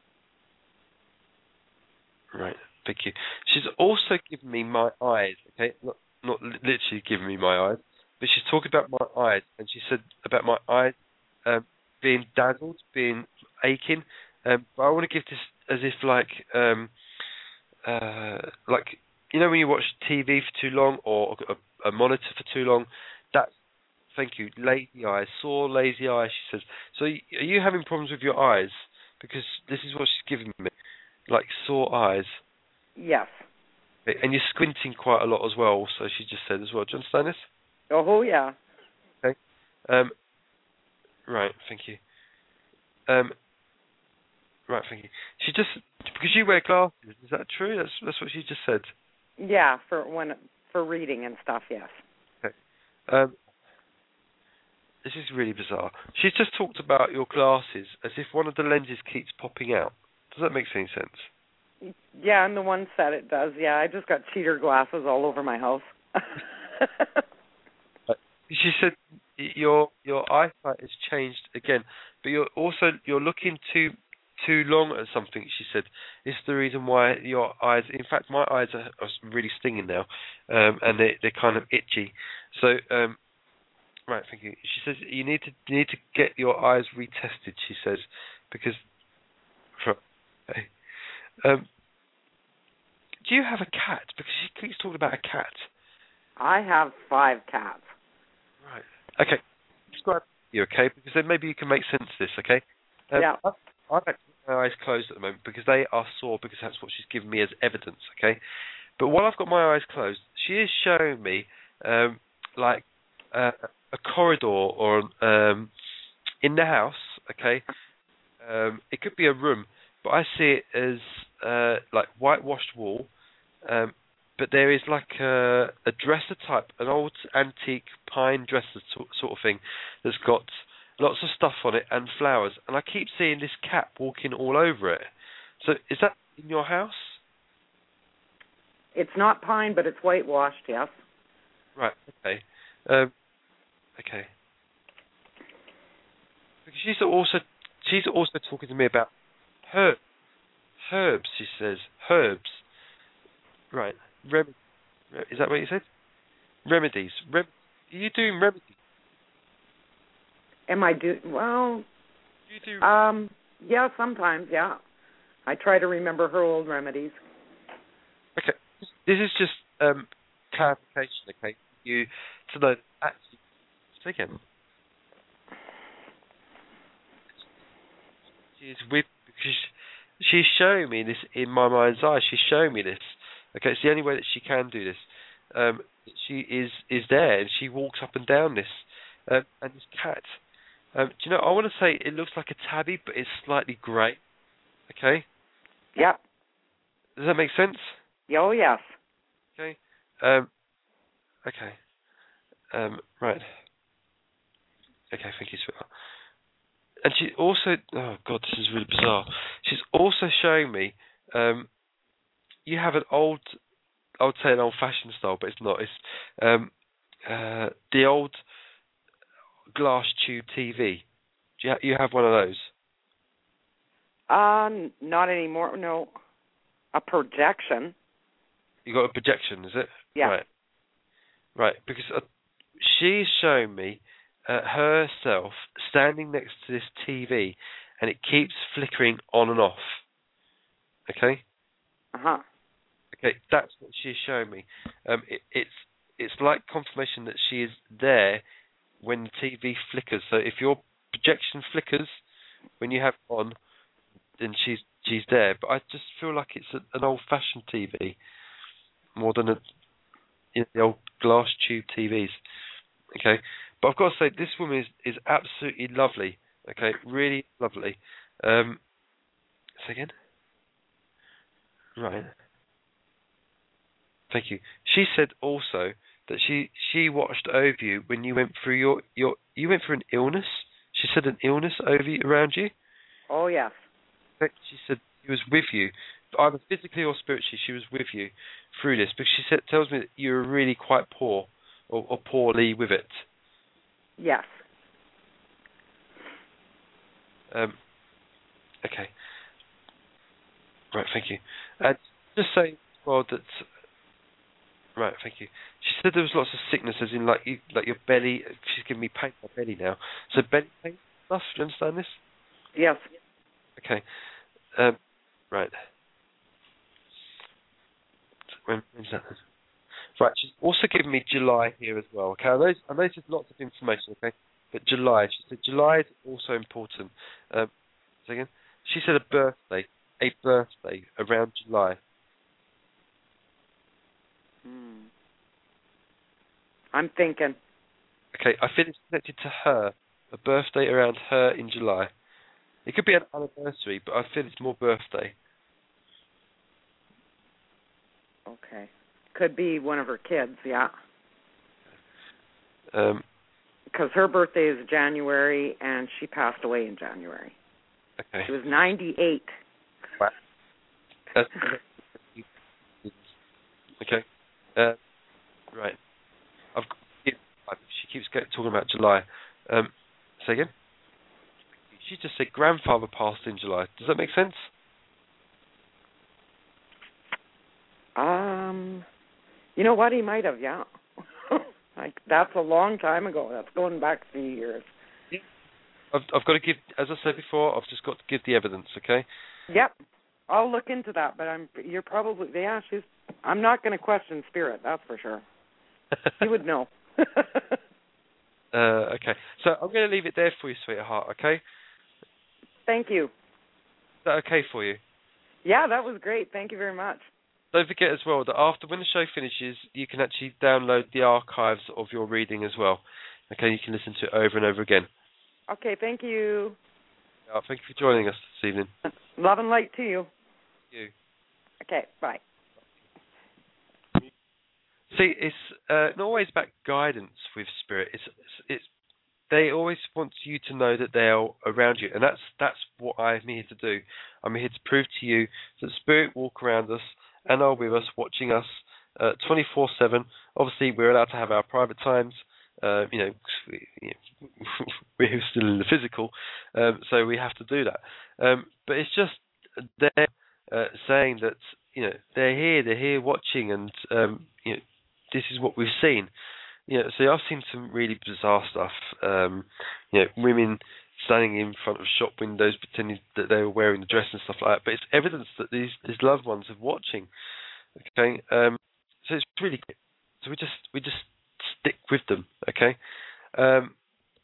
Right, thank you. She's also given me my eyes, okay? Not, not literally giving me my eyes. But she's talking about my eyes, and she said about my eyes um, being dazzled, being aching. Um, but I want to give this as if like, um, uh, like you know when you watch T V for too long or a, a monitor for too long. That's thank you, lazy eyes, sore lazy eyes. She says. So are you having problems with your eyes? Because this is what she's giving me, like sore eyes. Yes. Okay, and you're squinting quite a lot as well. So she just said as well. Do you understand this? Oh, yeah. Okay. Um, right, thank you. Um, right, thank you. She just, because you wear glasses, is that true? That's that's what she just said. Yeah, for when for reading and stuff, yes. Okay. Um, this is really bizarre. She's just talked about your glasses as if one of the lenses keeps popping out. Does that make any sense? Yeah, and the one said it does. Yeah, I just got cheater glasses all over my house. She said your your eyesight has changed again, but you're also you're looking too too long at something. She said it's the reason why your eyes. In fact, my eyes are, are really stinging now, um, and they they're kind of itchy. So um, right, thank you. She says you need to you need to get your eyes retested. She says because. Okay. Um, do you have a cat? Because she keeps talking about a cat. I have five cats. Right. Okay. Describe you, okay? Because then maybe you can make sense of this, okay? Um, yeah. I've, I've actually got my eyes closed at the moment because they are sore because that's what she's given me as evidence, okay? But while I've got my eyes closed, she is showing me um, like uh, a corridor or um, in the house, okay? Um, it could be a room, but I see it as uh, like whitewashed wall. Um, But there is like a, a dresser type, an old antique pine dresser sort of thing that's got lots of stuff on it and flowers. And I keep seeing this cat walking all over it. So is that in your house? It's not pine, but it's whitewashed, yes. Right, okay. Um, okay. Because she's also, she's also talking to me about herbs. Herbs, she says. Herbs. Right. Rem- is that what you said? Remedies. Rem- are you doing remedies? Am I do well? You do. Um. Yeah, sometimes. Yeah. I try to remember her old remedies. Okay. This is just um, clarification. Okay. You to know actually. Say again. She's with because she's showing me this in my mind's eye. She's showing me this. Okay, it's the only way that she can do this. Um, she is is there, and she walks up and down this. Um, and this cat, um, do you know, I want to say it looks like a tabby, but it's slightly grey. Okay? Yep. Does that make sense? Oh, yes. Okay. Um, okay. Um, right. Okay, thank you, sweetheart. And she also, oh God, this is really bizarre. She's also showing me, um, you have an old, I would say an old-fashioned style, but it's not. It's um, uh, the old glass tube T V. Do you, ha- you have one of those? Uh, not anymore. No, a projection. You got a projection, is it? Yeah. Right. Right, because uh, she's showing me uh, herself standing next to this T V, and it keeps flickering on and off. Okay. Uh huh. Okay, that's what she's showing me. Um, it, it's it's like confirmation that she is there when the T V flickers. So if you're projection flickers when you have it on, then she's she's there. But I just feel like it's a, an old-fashioned T V more than a, you know, the old glass tube T Vs. Okay, but I've got to say this woman is is absolutely lovely. Okay, really lovely. Um, say again. Right. Thank you. She said also that she she watched over you when you went through your your you went through an illness. She said an illness over you, around you. Oh yes. She said she was with you, either physically or spiritually. She was with you through this, because she said tells me that you were really quite poor or, or poorly with it. Yes. Um. Okay. Right. Thank you. And just say well that. Right, thank you. She said there was lots of sicknesses in like you, like your belly. She's giving me pain in my belly now. So belly pain stuff. Do you understand this? Yes. Okay. Um, right. When, when's that? Right. She's also given me July here as well. Okay. I know, I know there's lots of information. Okay. But July. She said July is also important. Um, second. She said a birthday. A birthday around July. Hmm. I'm thinking. Okay, I feel it's connected to her. A birthday around her in July. It could be an anniversary, but I feel it's more birthday. Okay. Could be one of her kids, yeah. Um. Because her birthday is January, and she passed away in January. Okay. She was ninety-eight. Wow. That's, okay. Uh, right. I've got, she keeps get, talking about July. Um, say again? She just said grandfather passed in July. Does that make sense? Um, you know what? He might have, yeah. Like that's a long time ago. That's going back a few years. Yeah. I've, I've got to give, as I said before, I've just got to give the evidence. Okay. Yep. I'll look into that, but I'm. You're probably yeah. She's. I'm not going to question spirit. That's for sure. You would know. uh, okay. So I'm going to leave it there for you, sweetheart. Okay. Thank you. Is that okay for you? Yeah, that was great. Thank you very much. Don't forget as well that after when the show finishes, you can actually download the archives of your reading as well. Okay, you can listen to it over and over again. Okay, thank you. Uh, thank you for joining us this evening. Love and light to you. Thank you. Okay, bye. See, it's uh, not always about guidance with spirit. It's, it's it's they always want you to know that they're around you, and that's that's what I'm here to do. I'm here to prove to you that spirit walk around us and are with us, watching us uh, twenty-four seven. Obviously, we're allowed to have our private times. Uh, you know, we, you know we're still in the physical, um, so we have to do that. Um, but it's just they're uh, saying that you know they're here, they're here watching, and um, you know this is what we've seen. You know, so I've seen some really bizarre stuff. Um, you know, women standing in front of shop windows pretending that they were wearing the dress and stuff like that. But it's evidence that these these loved ones are watching. Okay, um, so it's really good. So we just we just stick with them. Okay. Um,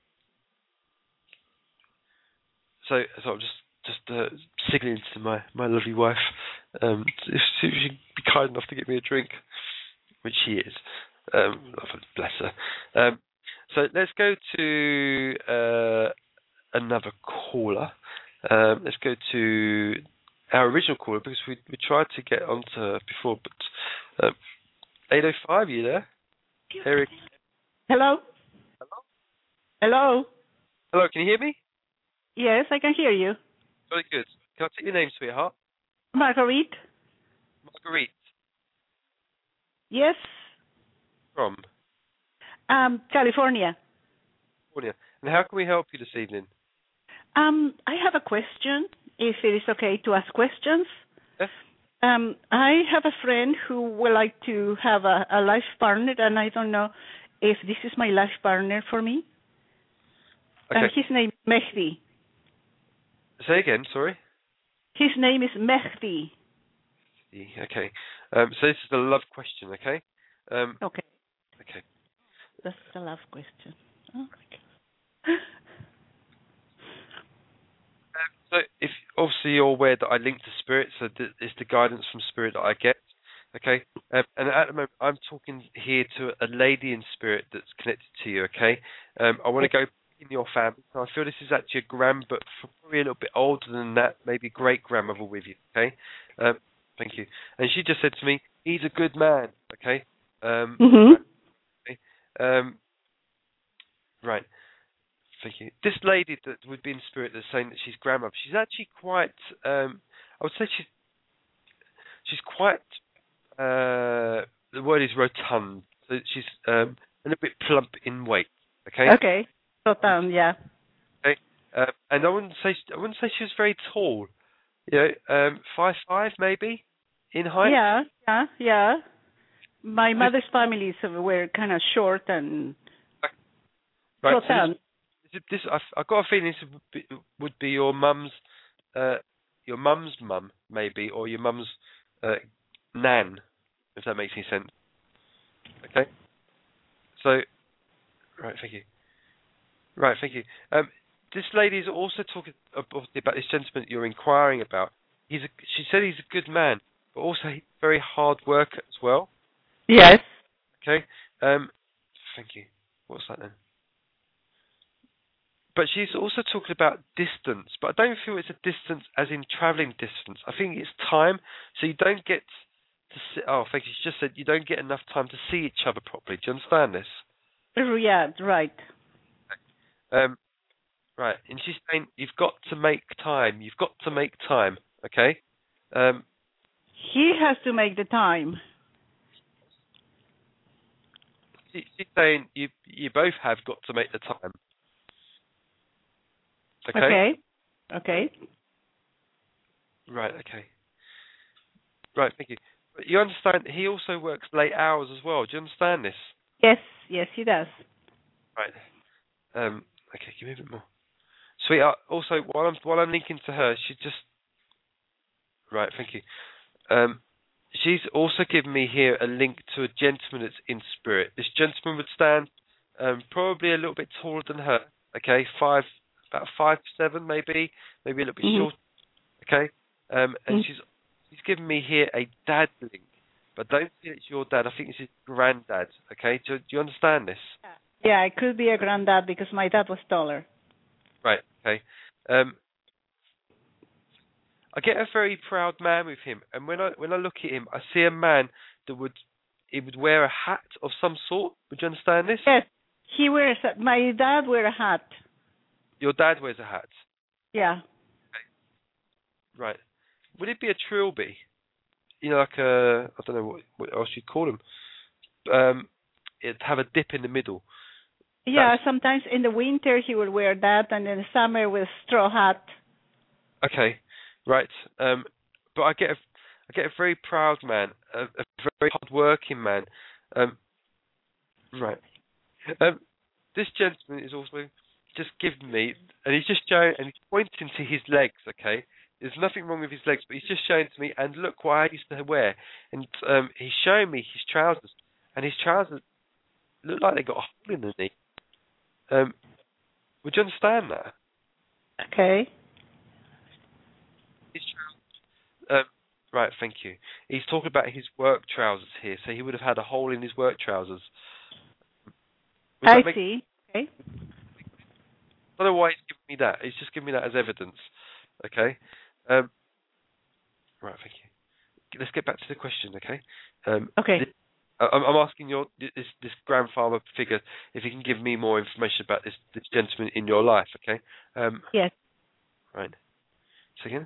so so I'm just just uh, signaling to my my lovely wife um, if she would be kind enough to get me a drink, which she is. Um, bless her. Um, so let's go to uh, another caller. Um, let's go to our original caller because we we tried to get onto her before, but um, eight oh five, you there? Eric. Hello? Hello? Hello, can you hear me? Yes, I can hear you. Very good. Can I take your name, sweetheart? Marguerite? Marguerite. Yes? From? Um, California. California. And how can we help you this evening? Um, I have a question, if it is okay to ask questions. Yes. Um, I have a friend who would like to have a, a life partner, and I don't know if this is my life partner for me. Okay. And his name is Mehdi. Say again, sorry? His name is Mehdi. Okay. Um, so this is the love question, okay? Um, okay. Okay. That's the love question. Oh, my God. So if obviously you're aware that I link to spirit, so th- it's the guidance from spirit that I get. Okay, um, and at the moment I'm talking here to a lady in spirit that's connected to you. Okay, um, I want to go in your family. So I feel this is actually a grand, but probably a little bit older than that, maybe great grandmother with you. Okay, um, thank you. And she just said to me, "He's a good man." Okay, um, Mm-hmm. right. Okay. Um, right. Thank you. This lady that would be in spirit that's saying that she's grandmother, she's actually quite. Um, I would say she's she's quite. Uh, the word is rotund. So she's um, a little bit plump in weight. Okay. Okay. Total, yeah. Okay. Uh, and I wouldn't say I wouldn't say she was very tall. You know, um, five five maybe in height. Yeah, yeah, yeah. My mother's families were kind of short and Right. So total. this, this, this, I, I got a feeling this would be, would be your mum's, uh, your mum's mum maybe, or your mum's uh, nan, if that makes any sense. Okay. So, right. Thank you. Right. Thank you. Um, this lady is also talking obviously about this gentleman that you're inquiring about. He's a, she said he's a good man, but also he's a very hard worker as well. Yes. Okay. Um, thank you. What's that then? But she's also talking about distance, but I don't feel it's a distance as in travelling distance. I think it's time, so you don't get to see, oh, thank you. She just said you don't get enough time to see each other properly. Do you understand this? Yeah, right. Um, right, and she's saying you've got to make time. You've got to make time, okay? Um, He has to make the time. she, she's saying you you both have got to make the time. Okay? Okay. Okay. Right, okay. Right, thank you. But you understand, he also works late hours as well. Do you understand this? Yes, yes, he does. Right. Um, okay, give me a bit more. Sweetheart, also, while I'm, while I'm linking to her, she just... Right, thank you. Um, she's also given me here a link to a gentleman that's in spirit. This gentleman would stand um, probably a little bit taller than her, okay? Five, about five, seven maybe, maybe a little bit Mm-hmm. short, okay? Um, and Mm-hmm. she's she's given me here a dad link, but I don't think it's your dad. I think it's his granddad, okay? Do, do you understand this? Yeah, it could be a granddad because my dad was taller. Right, okay. Um, I get a very proud man with him, and when I when I look at him, I see a man that would he would wear a hat of some sort. Would you understand this? Yes, he wears. A, my dad wear a hat. Your dad wears a hat. Yeah. Right. Would it be a trilby? You know, like a I don't know what what else you'd call them. Um, it'd have a dip in the middle. Yeah. That's- Sometimes in the winter he would wear that, and in the summer with straw hat. Okay. Right. Um, but I get a I get a very proud man, a, a very hard-working man. Um, right. Um, this gentleman is also just giving me, and he's just showing, and he's pointing to his legs. Okay, there's nothing wrong with his legs, but he's just showing to me, and look what I used to wear. And um, he's showing me his trousers, and his trousers look like they got a hole in the knee. Um, would you understand that? Okay. His trousers. Um, right, thank you. He's talking about his work trousers here, so he would have had a hole in his work trousers. Would I that make- see. Okay. I don't know why he's giving me that. He's just giving me that as evidence. Okay. Um, right. Thank you. Let's get back to the question. Okay. Um, Okay. This, I'm, I'm asking your this this grandfather figure if he can give me more information about this this gentleman in your life. Okay. Um, Yes. right. Second.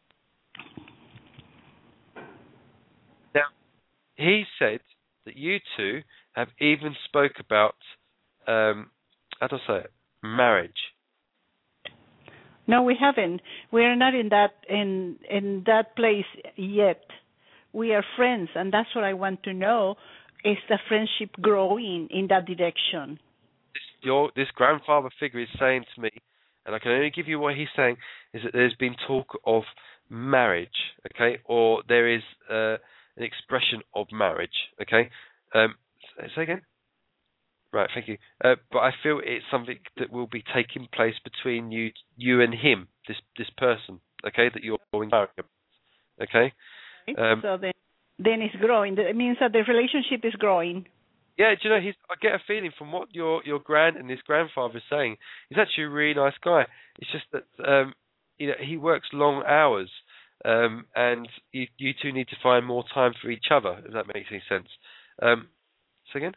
Now, he said that you two have even spoke about um, how do I say it? Marriage. No, we haven't. We're not in that in in that place yet. We are friends, and that's what I want to know: is the friendship growing in that direction? This, your this grandfather figure is saying to me, and I can only give you what he's saying, is that there's been talk of marriage, okay, or there is uh, an expression of marriage, okay. Um, say again. Right, thank you. Uh, but I feel it's something that will be taking place between you, you and him, this this person, okay, that you're inquiring about, okay? Um, so then, then it's growing. It means that the relationship is growing. Yeah, do you know, he's, I get a feeling from what your your grand and his grandfather is saying, he's actually a really nice guy. It's just that, um, you know, he works long hours, um, and you, you two need to find more time for each other, if that makes any sense. Um, so again?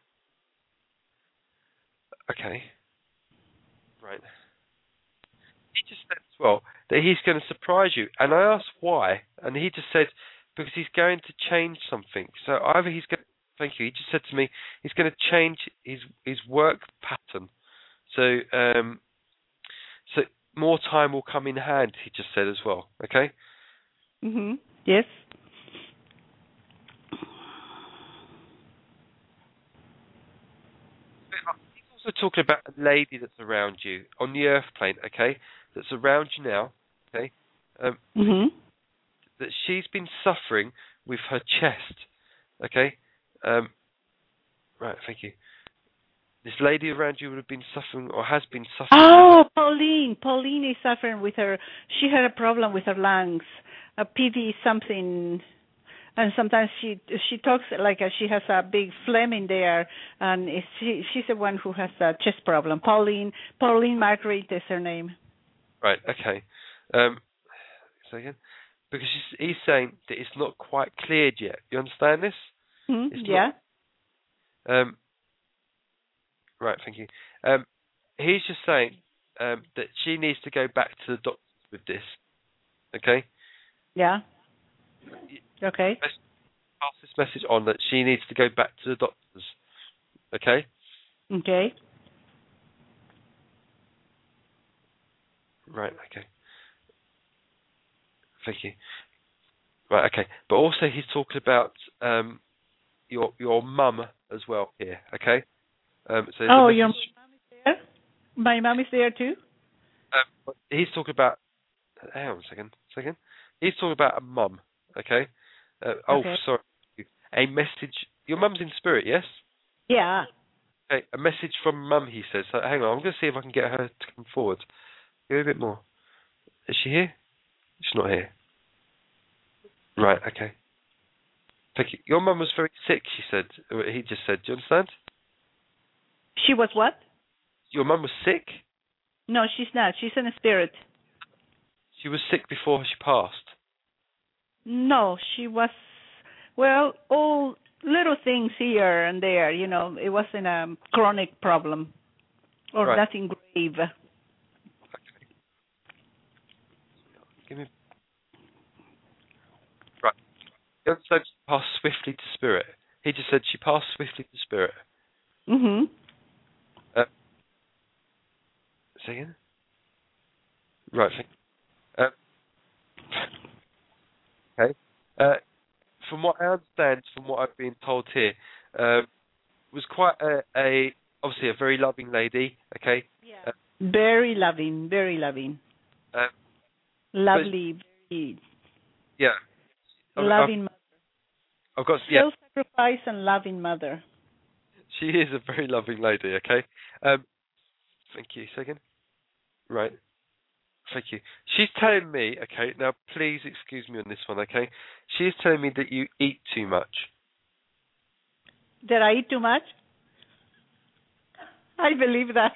Okay. Right. He just said as well that he's going to surprise you, and I asked why, and he just said because he's going to change something. So either he's going to, thank you, he just said to me he's going to change his his work pattern. So um, so more time will come in hand, he just said as well. Okay? Mhm. Yes. He's also talking about a lady that's around you on the earth plane, okay? That's around you now, okay? Um, Mhm. that she's been suffering with her chest, okay? Um, right, thank you. This lady around you would have been suffering or has been suffering. Oh, Pauline. Pauline is suffering with her. She had a problem with her lungs, a P V something, and sometimes she she talks like a, she has a big phlegm in there, and it's, she she's the one who has a chest problem. Pauline Pauline Margaret is her name. Right. Okay. Um, so again, because he's, he's saying that it's not quite cleared yet. You understand this? Mm-hmm. It's Yeah. Not, um. Right. Thank you. Um, he's just saying um, that she needs to go back to the doctor with this. Okay. Yeah. Okay. Pass this message on that she needs to go back to the doctors. Okay. Okay. Right. Okay. Thank you. Right. Okay. But also he's talking about um, your your mum as well here. Okay. Um, so Oh, the your message, mom is there? My mom is there too? um, he's talking about. Hang on a second. Second. He's talking about a mum. Okay. Uh, oh, Okay. sorry. A message. Your mum's in spirit, yes? Yeah. Okay. A message from mum. He says. So, hang on. I'm going to see if I can get her to come forward. Go a bit more. Is she here? She's not here. Right. Okay. Thank you. Your mum was very sick. She said. He just said. Do you understand? She was what? Your mum was sick. No, she's not. She's in a spirit. She was sick before she passed. No, she was, well, all little things here and there, you know. It wasn't a chronic problem or Right. nothing grave. Okay. Give me. Right. He understood she passed swiftly to spirit. He just said she passed swiftly to spirit. Mhm. Uh, say again? Right. Thank you. Uh, okay. Uh, from what I understand, from what I've been told here, um, was quite a, a obviously a very loving lady. Okay. Yeah. Uh, Very loving, very loving. uh, Lovely, very yeah. I've, loving I've, mother. I've got yeah. Self-sacrifice and loving mother. She is a very loving lady. Okay. Um, thank you. Second. Right. Thank you. She's telling me, okay, now please excuse me on this one, okay? She's telling me that you eat too much. Did I eat too much? I believe that.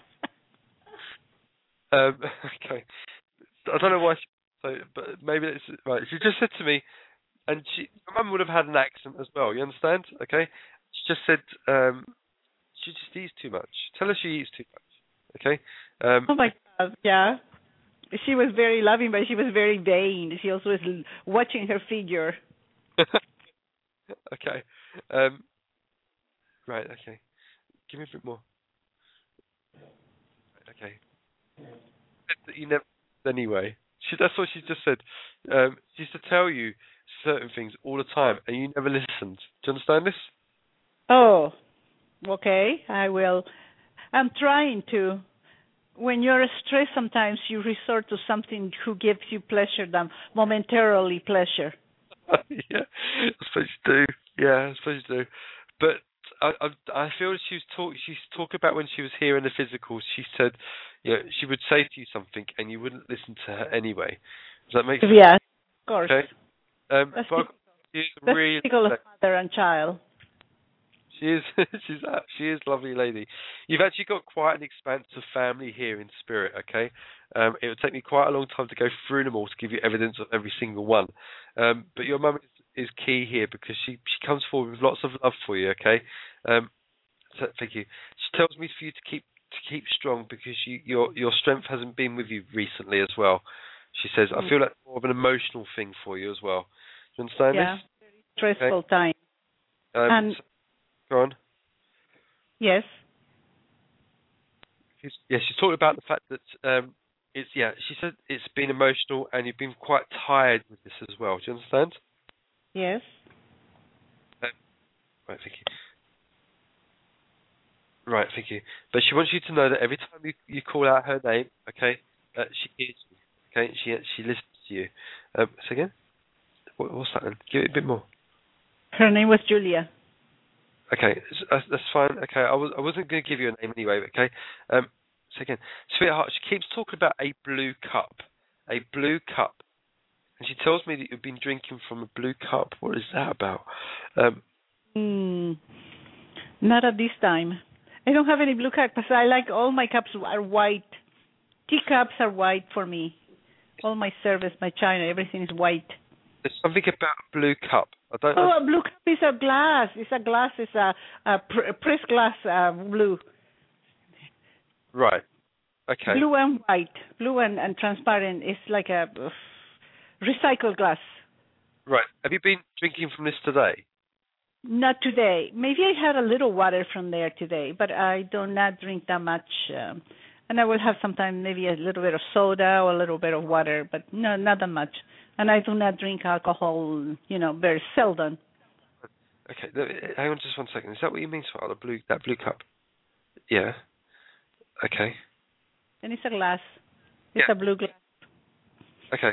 um, okay. I don't know why she, so, but maybe it's, right, she just said to me, and she, my mum would have had an accent as well, you understand? Okay? She just said, um, she just eats too much. Tell her she eats too much, okay? Um, Oh my God, yeah. She was very loving, but she was very vain. She also was l- watching her figure. okay. Um, right, okay. Give me a bit more. Okay. That you never anyway. She, that's what she just said. Um, she used to tell you certain things all the time, and you never listened. Do you understand this? Oh, okay. I will. I'm trying to. When you're stressed, sometimes you resort to something who gives you pleasure than momentarily pleasure. yeah, I suppose you do. Yeah, I suppose you do. But I, I, I feel she was talk. She's talking about when she was here in the physical. She said, you know, she would say to you something, and you wouldn't listen to her anyway. Does that make sense? Yeah, of course. Okay. Um, That's but she's That's really typical of mother and child. She is. She's. a- She is a lovely lady. You've actually got quite an expansive family here in spirit. Okay. Um, it would take me quite a long time to go through them all to give you evidence of every single one. Um, but your mum is, is key here because she she comes forward with lots of love for you. Okay. Um, so thank you. She tells me for you to keep to keep strong because you, your your strength hasn't been with you recently as well. She says, I feel like more of an emotional thing for you as well. Do you understand Yeah, this? stressful Okay. time. Um, And so- go on. yes. She's, yeah, she's talking about the fact that um, it's yeah. She said it's been emotional and you've been quite tired with this as well. Do you understand? Yes. Um, right, thank you. Right, thank you. But she wants you to know that every time you, you call out her name, okay, uh, she hears you. Okay, she she listens to you. Um, so again, what, what's that then? Give it a bit more. Her name was Julia. Okay, that's, that's fine. Okay, I was I wasn't going to give you a name anyway. Okay. Um, so again, sweetheart, she keeps talking about a blue cup, a blue cup, and she tells me that you've been drinking from a blue cup. What is that about? Um, Mm, not at this time. I don't have any blue cups because I like all my cups are white. Teacups are white for me. All my service, my china, everything is white. there's something about a blue cup. I don't. Oh, a blue cup is a glass. It's a glass. It's a, a pr- pressed glass uh, blue. Right. Okay. Blue and white. Blue and, and transparent. It's like a uh, recycled glass. Right. Have you been drinking from this today? Not today. Maybe I had a little water from there today, but I do not drink that much. Um, and I will have sometimes maybe a little bit of soda or a little bit of water, but no, not that much. And I do not drink alcohol, you know, very seldom. Okay. no, Hang on just one second. Is that what you mean, sweetheart? The blue, that blue cup? Yeah. Okay. And it's a glass. It's Yeah. a blue glass. Okay.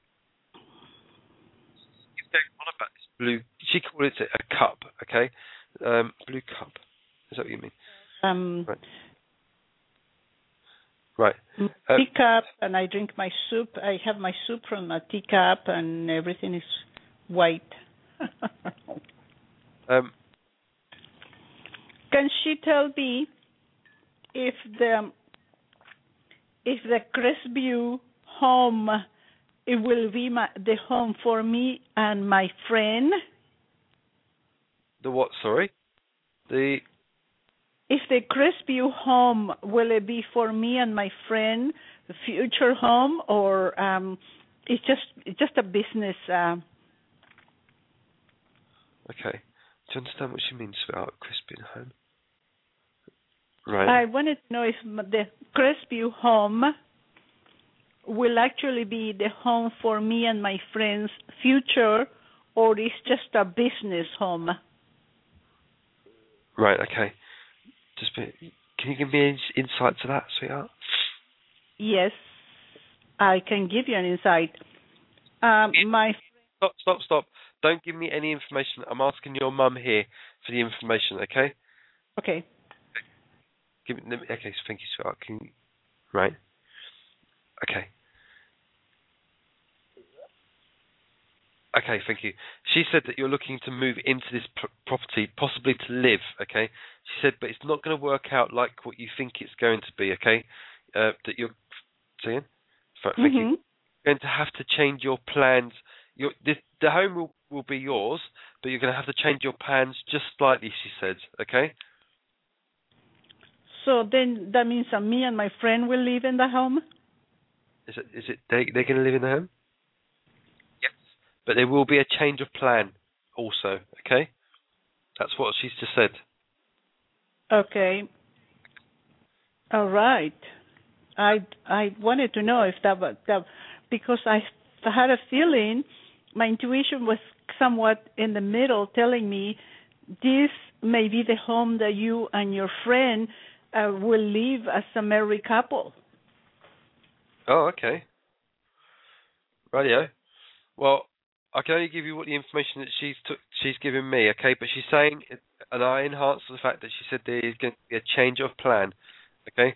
You're going on about this blue. She called it a cup. Okay. Um, blue cup. Is that what you mean? Um, Right. Right. Uh, teacup, and I drink my soup. I have my soup from a teacup, and everything is white. um, Can she tell me if the if the Crestview home it will be my, the home for me and my friend? the what? Sorry. The If the Crestview home will it be for me and my friend, the future home, or um, it's just it's just a business? Uh, okay. Do you understand what she means about Crispin home? Right. I wanted to know if the Crestview home will actually be the home for me and my friend's future, or it's just a business home. Right. Okay. Just be, can you give me any insight to that, sweetheart? Yes, I can give you an insight. Um, my Stop, stop, stop. Don't give me any information. I'm asking your mum here for the information, okay? okay. Give me, okay, so thank you, sweetheart. Can you, right? Okay. Okay, thank you. She said that you're looking to move into this pr- property, possibly to live, okay? She said, but it's not going to work out like what you think it's going to be, okay? Uh, that you're, saying? Thank Mm-hmm. you. You're going to have to change your plans. Your, this, the home will, will be yours, but you're going to have to change your plans just slightly, she said, okay? So then that means that me and my friend will live in the home? Is it, is it they, they're going to live in the home? Yes. But there will be a change of plan also, okay? That's what she's just said. Okay. All right. I I wanted to know if that was that because I had a feeling, my intuition was somewhat in the middle, telling me this may be the home that you and your friend uh, will live as a married couple. Oh, okay. Radio. Well, I can only give you what the information that she's took, she's given me, okay? But she's saying and I enhanced the fact that she said there is going to be a change of plan. Okay,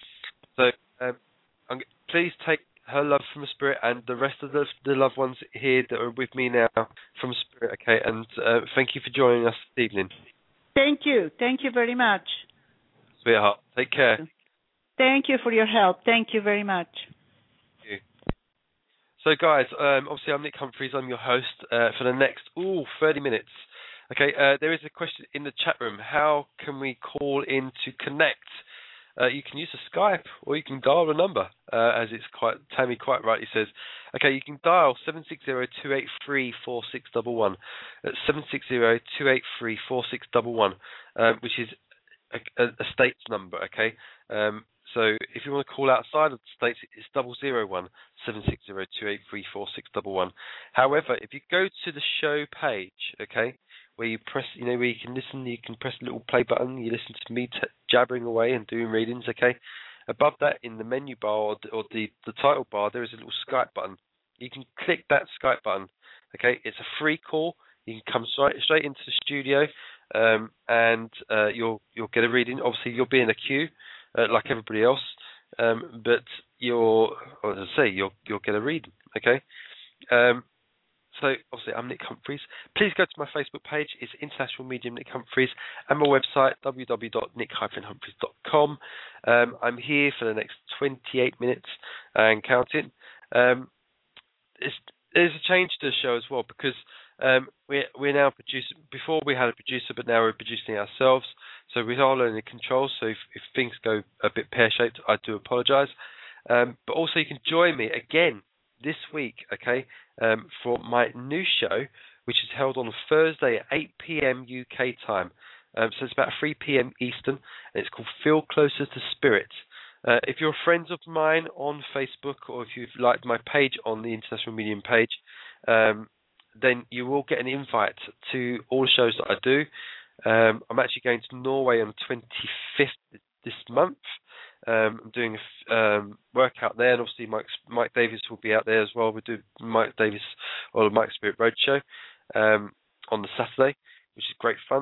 so um, I'm, please take her love from Spirit and the rest of the, the loved ones here that are with me now from Spirit. Okay, and uh, thank you for joining us this evening. Thank you. Thank you very much. Sweetheart, take care. Thank you for your help. Thank you very much. Thank you. So, guys, um, obviously I'm Nick Humphreys. I'm your host uh, for the next ooh thirty minutes. Okay, uh, there is a question in the chat room. How can we call in to connect? Uh, you can use a Skype or you can dial a number, uh, as it's quite Tammy quite rightly says. Okay, you can dial seven six zero, two eight three, four six one one. That's seven six zero, two eight three, four six one one, um, which is a, a, a state's number. Okay, um, so if you want to call outside of the states, it's double zero one seven six zero, two eight three, four six one one. However, if you go to the show page, okay, where you press, you know, where you can listen, you can press the little play button, you listen to me t- jabbering away and doing readings, okay? Above that, in the menu bar or, the, or the, the title bar, there is a little Skype button. You can click that Skype button, okay? It's a free call. You can come straight, straight into the studio, um, and uh, you'll you'll get a reading. Obviously, you'll be in a queue, uh, like everybody else, um, but you'll, or as I say, you'll you'll get a reading, okay? Um, So, obviously, I'm Nick Humphreys. Please go to my Facebook page. It's International Medium Nick Humphreys, and my website, w w w dot nick dash humphreys dot com. Um, I'm here for the next twenty-eight minutes and counting. Um, it's, there's a change to the show as well, because um, we're, we're now producing. Before we had a producer, but now we're producing ourselves. So we are learning the controls. So if, if things go a bit pear-shaped, I do apologise. Um, but also, you can join me again this week, okay, um, for my new show, which is held on Thursday at eight p.m. U K time. Um, so it's about three p.m. Eastern, and it's called Feel Closer to Spirit. Uh, if you're friends of mine on Facebook, or if you've liked my page on the International Medium page, um, then you will get an invite to all the shows that I do. Um, I'm actually going to Norway on the twenty-fifth this month. Um, I'm doing a um, work out there, and obviously Mike, Mike Davis will be out there as well. We do Mike Davis or the Mike Spirit Roadshow um, on the Saturday, which is great fun.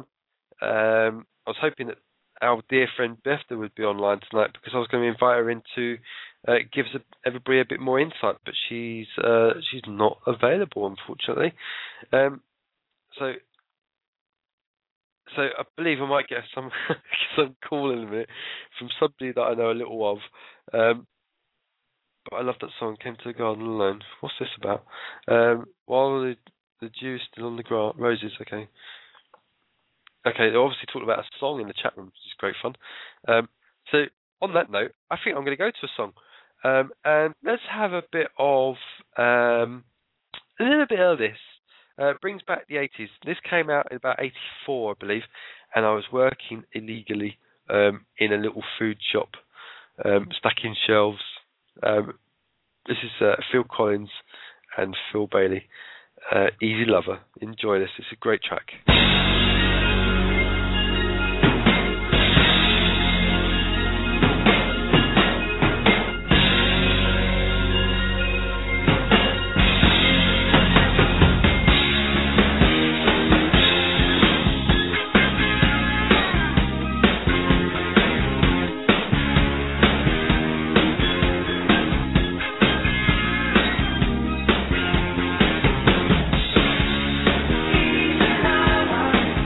Um, I was hoping that our dear friend Bethda would be online tonight, because I was going to invite her in to uh, give us a, everybody a bit more insight, but she's uh, she's not available, unfortunately. Um, so. So I believe I might get some some call in a minute from somebody that I know a little of. Um, but I love that song, Came to the Garden Alone. What's this about? Um, while the, the dew's still on the gra- roses, okay. Okay, they obviously talked about a song in the chat room, which is great fun. Um, so on that note, I think I'm going to go to a song. Um, and let's have a bit of, um, a little bit of this. Uh, brings back the eighties. This came out in about eighty-four, I believe, and I was working illegally um, in a little food shop, um, stacking shelves. Um, this is uh, Phil Collins and Phil Bailey. Uh, Easy Lover. Enjoy this. It's a great track. Easy lover.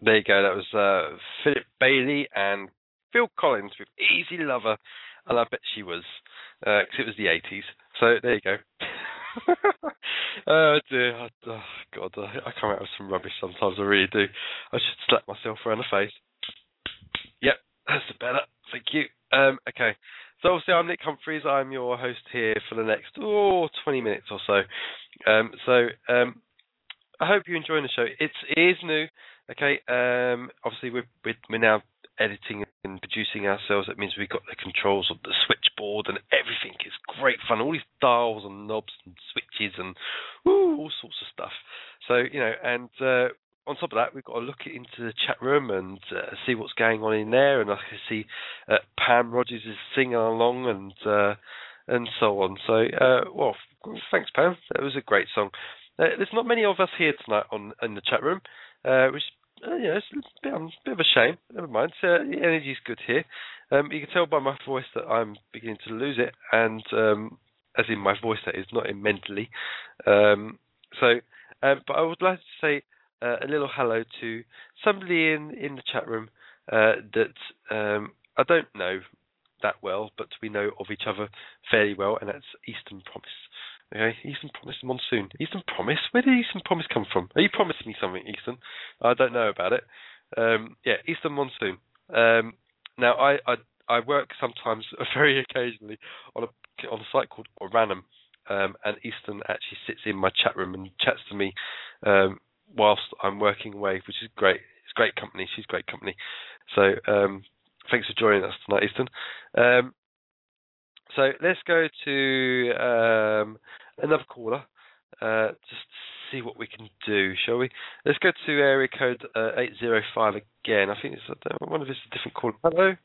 There you go. That was uh, Philip Bailey and Phil Collins with Easy Lover. And I bet she was, because uh, it was the eighties. So there you go. Oh dear. Oh, oh God, I come out with some rubbish sometimes. I really do. I should slap myself around the face. Yep, that's better. Thank you. Um, okay. So obviously I'm Nick Humphreys. I'm your host here for the next oh, twenty minutes or so. Um, so um, I hope you're enjoying the show. It's, it is new. Okay. Um, obviously we're, we're, we're now editing and producing ourselves. That means we've got the controls of the switchboard and everything. It's great fun. All these dials and knobs and switches and woo, all sorts of stuff. So, you know, and uh, on top of that, we've got to look into the chat room and uh, see what's going on in there. And I can see uh, Pam Rogers is singing along and uh, and so on. So, uh, well, thanks, Pam. That was a great song. Uh, there's not many of us here tonight on in the chat room, uh, which uh, you know, it's a bit, um, bit of a shame. Never mind. Uh, the energy's good here. Um, you can tell by my voice that I'm beginning to lose it, and um, as in my voice, that is, not in mentally. Um, so, um, but I would like to say uh, a little hello to somebody in, in the chat room uh, that um, I don't know that well, but we know of each other fairly well, and that's Eastern Promise. Okay, Eastern Promise Monsoon. Eastern Promise? Where did Eastern Promise come from? Are you promising me something, Eastern? I don't know about it. Um, yeah, Eastern Monsoon. Um, now, I, I I work sometimes, very occasionally, on a on a site called Oranum, um, and Eastern actually sits in my chat room and chats to me um, whilst I'm working away, which is great. It's great company. She's great company. So um, thanks for joining us tonight, Eastern. Um, So let's go to um, another caller, uh, just to see what we can do, shall we? Let's go to area code uh, eight zero five again. I think it's, I don't know, one of it's a different caller. Hello?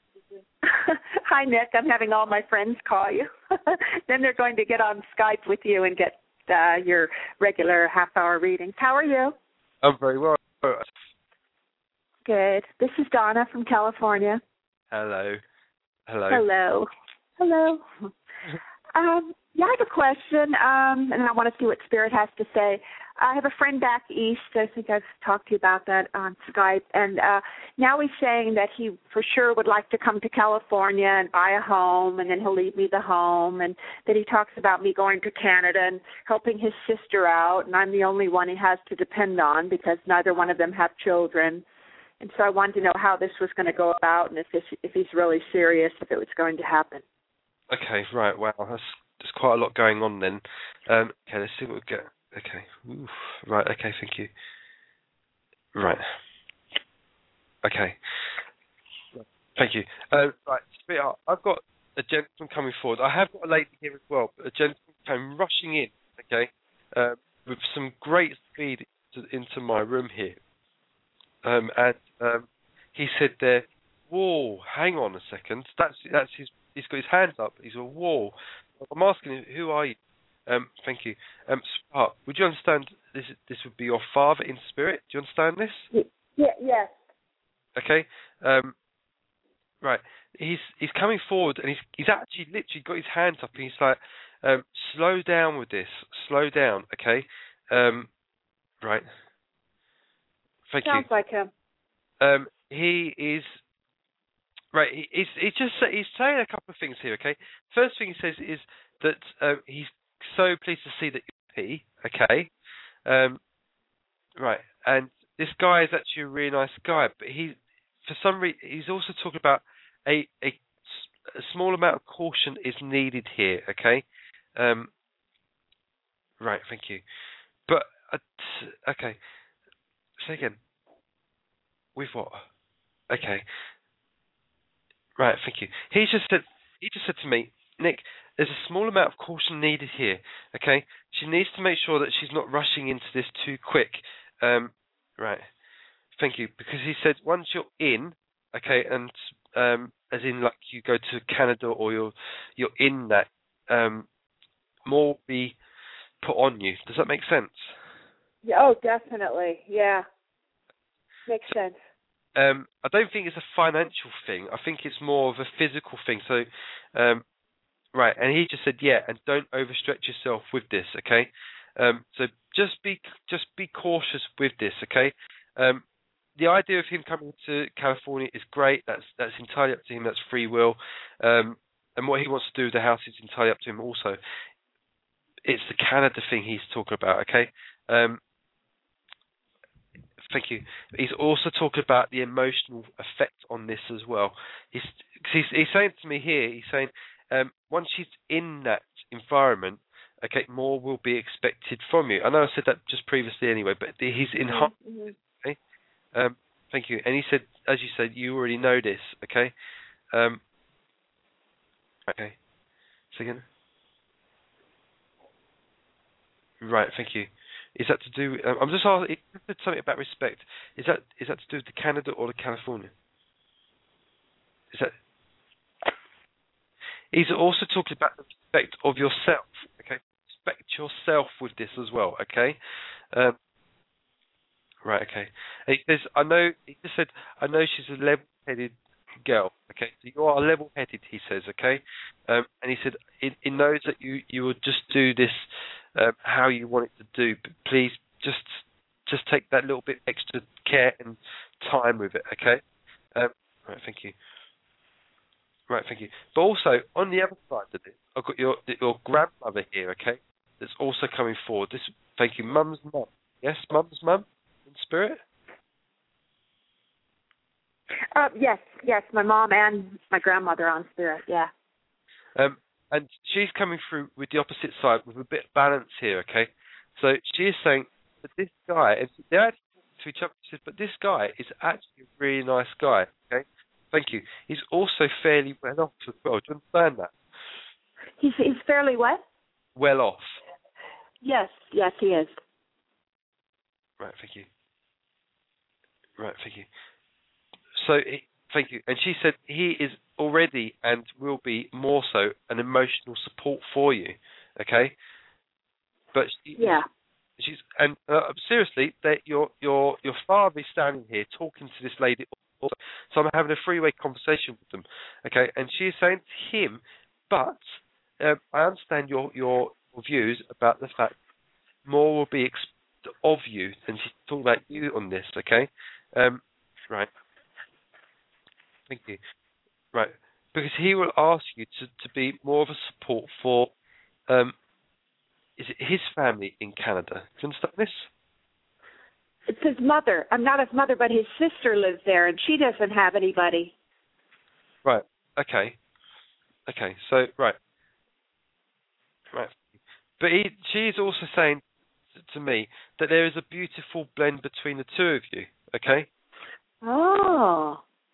Hi, Nick. I'm having all my friends call you. Then they're going to get on Skype with you and get uh, your regular half-hour readings. How are you? I'm very well. Good. This is Donna from California. Hello. Hello. Hello. Hello. Um, yeah, I have a question, um, and I want to see what Spirit has to say. I have a friend back east. I think I've talked to you about that on Skype. And uh, now he's saying that he for sure would like to come to California and buy a home, and then he'll leave me the home. And then he talks about me going to Canada and helping his sister out, and I'm the only one he has to depend on because neither one of them have children. And so I wanted to know how this was going to go about and if, this, if he's really serious, if it was going to happen. Okay, right, wow, that's, there's quite a lot going on then. Um, okay, let's see what we get. Okay, Oof. Right, okay, thank you. Right. Okay. Thank you. Uh, right, sweetheart, I've got a gentleman coming forward. I have got a lady here as well, but a gentleman came rushing in, okay, uh, with some great speed to, into my room here. Um, and um, he said there, whoa, hang on a second, that's that's his. He's got his hands up. He's a wall. I'm asking him, who are you? Um, thank you. Um, sweetheart, would you understand this? This would be your father in spirit. Do you understand this? Yeah. Yes. Okay. Um, right. He's he's coming forward, and he's he's actually literally got his hands up, and he's like, um, slow down with this. Slow down. Okay. Um, right. Thank Sounds you. like him. Um, he is. Right, he's, he's just he's saying a couple of things here. Okay, first thing he says is that um, he's so pleased to see that you're he. Okay, um, right, and this guy is actually a really nice guy, but he, for some reason, he's also talking about a, a a small amount of caution is needed here. Okay, um, right, thank you, but uh, okay, say again. With what? Okay. Right, thank you. He just said he just said to me, Nick, there's a small amount of caution needed here. Okay, she needs to make sure that she's not rushing into this too quick. Um, right, thank you. Because he said once you're in, okay, and um, as in like you go to Canada or you're you're in that, um, more will be put on you. Does that make sense? Yeah, oh, definitely. Yeah, makes sense. Um, I don't think it's a financial thing. I think it's more of a physical thing. So, um, right, and he just said, yeah, and don't overstretch yourself with this, okay? Um, so just be just be cautious with this, okay? Um, the idea of him coming to California is great. That's that's entirely up to him. That's free will. Um, and what he wants to do with the house is entirely up to him also. It's the Canada thing he's talking about, okay? Um, thank you. He's also talking about the emotional effect on this as well. He's he's, he's saying to me here, he's saying um, once she's in that environment, okay, more will be expected from you. I know I said that just previously anyway, but he's in Mm-hmm. okay? Um, thank you. And he said, as you said, you already know this, okay? Um, okay. So again. Right, thank you. Is that to do? Um, I'm just asking. It said something about respect. Is that is that to do with the Canada or the California? Is that? He's also talking about the respect of yourself. Okay, respect yourself with this as well. Okay. Um, right. Okay. And he says, I know. He just said, I know she's a level-headed girl. Okay, so you are level-headed. He says. Okay. Um, and he said, it, it knows that you you will just do this. Um, how you want it to do, but please just just take that little bit extra care and time with it, okay? Um, right, thank you. Right, thank you. But also on the other side of it, I've got your your grandmother here, okay? That's also coming forward. This, thank you, Mum's mum. Yes, Mum's mum in spirit. Uh, yes, yes, my mom and my grandmother on spirit. Yeah. Um, And she's coming through with the opposite side with a bit of balance here, okay? So she is saying that this guy, and they're actually talking to each other, she says, but this guy is actually a really nice guy, okay? Thank you. He's also fairly well off as well. Do you understand that? He's he's fairly what? Well off. Yes, yes, he is. Right, thank you. Right, thank you. So, he, thank you. And she said he is already and will be more so an emotional support for you, okay? But she, yeah, she's and uh, seriously, that your your your father is standing here talking to this lady. Also, so I'm having a three-way conversation with them, okay? And she is saying to him, but um, I understand your your views about the fact more will be expected of you, and she's talking about you on this, okay? Um, right. Thank you. Right, because he will ask you to, to be more of a support for, um, is it his family in Canada? Do you understand this? it's his mother. I'm not his mother, but his sister lives there, and she doesn't have anybody. Right. Okay. Okay. So right. Right. But he, she is also saying to me that there is a beautiful blend between the two of you. Okay. Oh.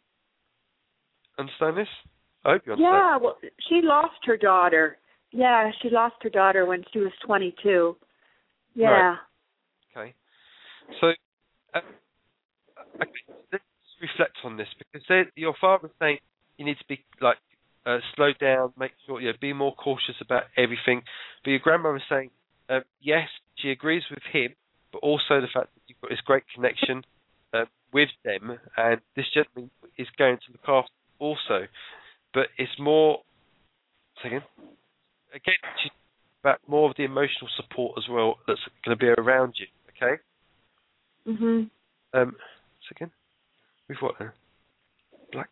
Understand this? I hope you understand. Yeah, well, she lost her daughter. Yeah, she lost her daughter when she was twenty-two. Yeah. Right. Okay. So, uh, okay, let's reflect on this because your father's saying you need to be like uh, slow down, make sure you know, be more cautious about everything. But your grandmother's saying uh, yes, she agrees with him, but also the fact that you've got this great connection uh, with them, and this gentleman is going to look after also. But it's more. Second. Again, she's about more of the emotional support as well that's going to be around you. Okay. Mhm. Um. Second. With what now? Black.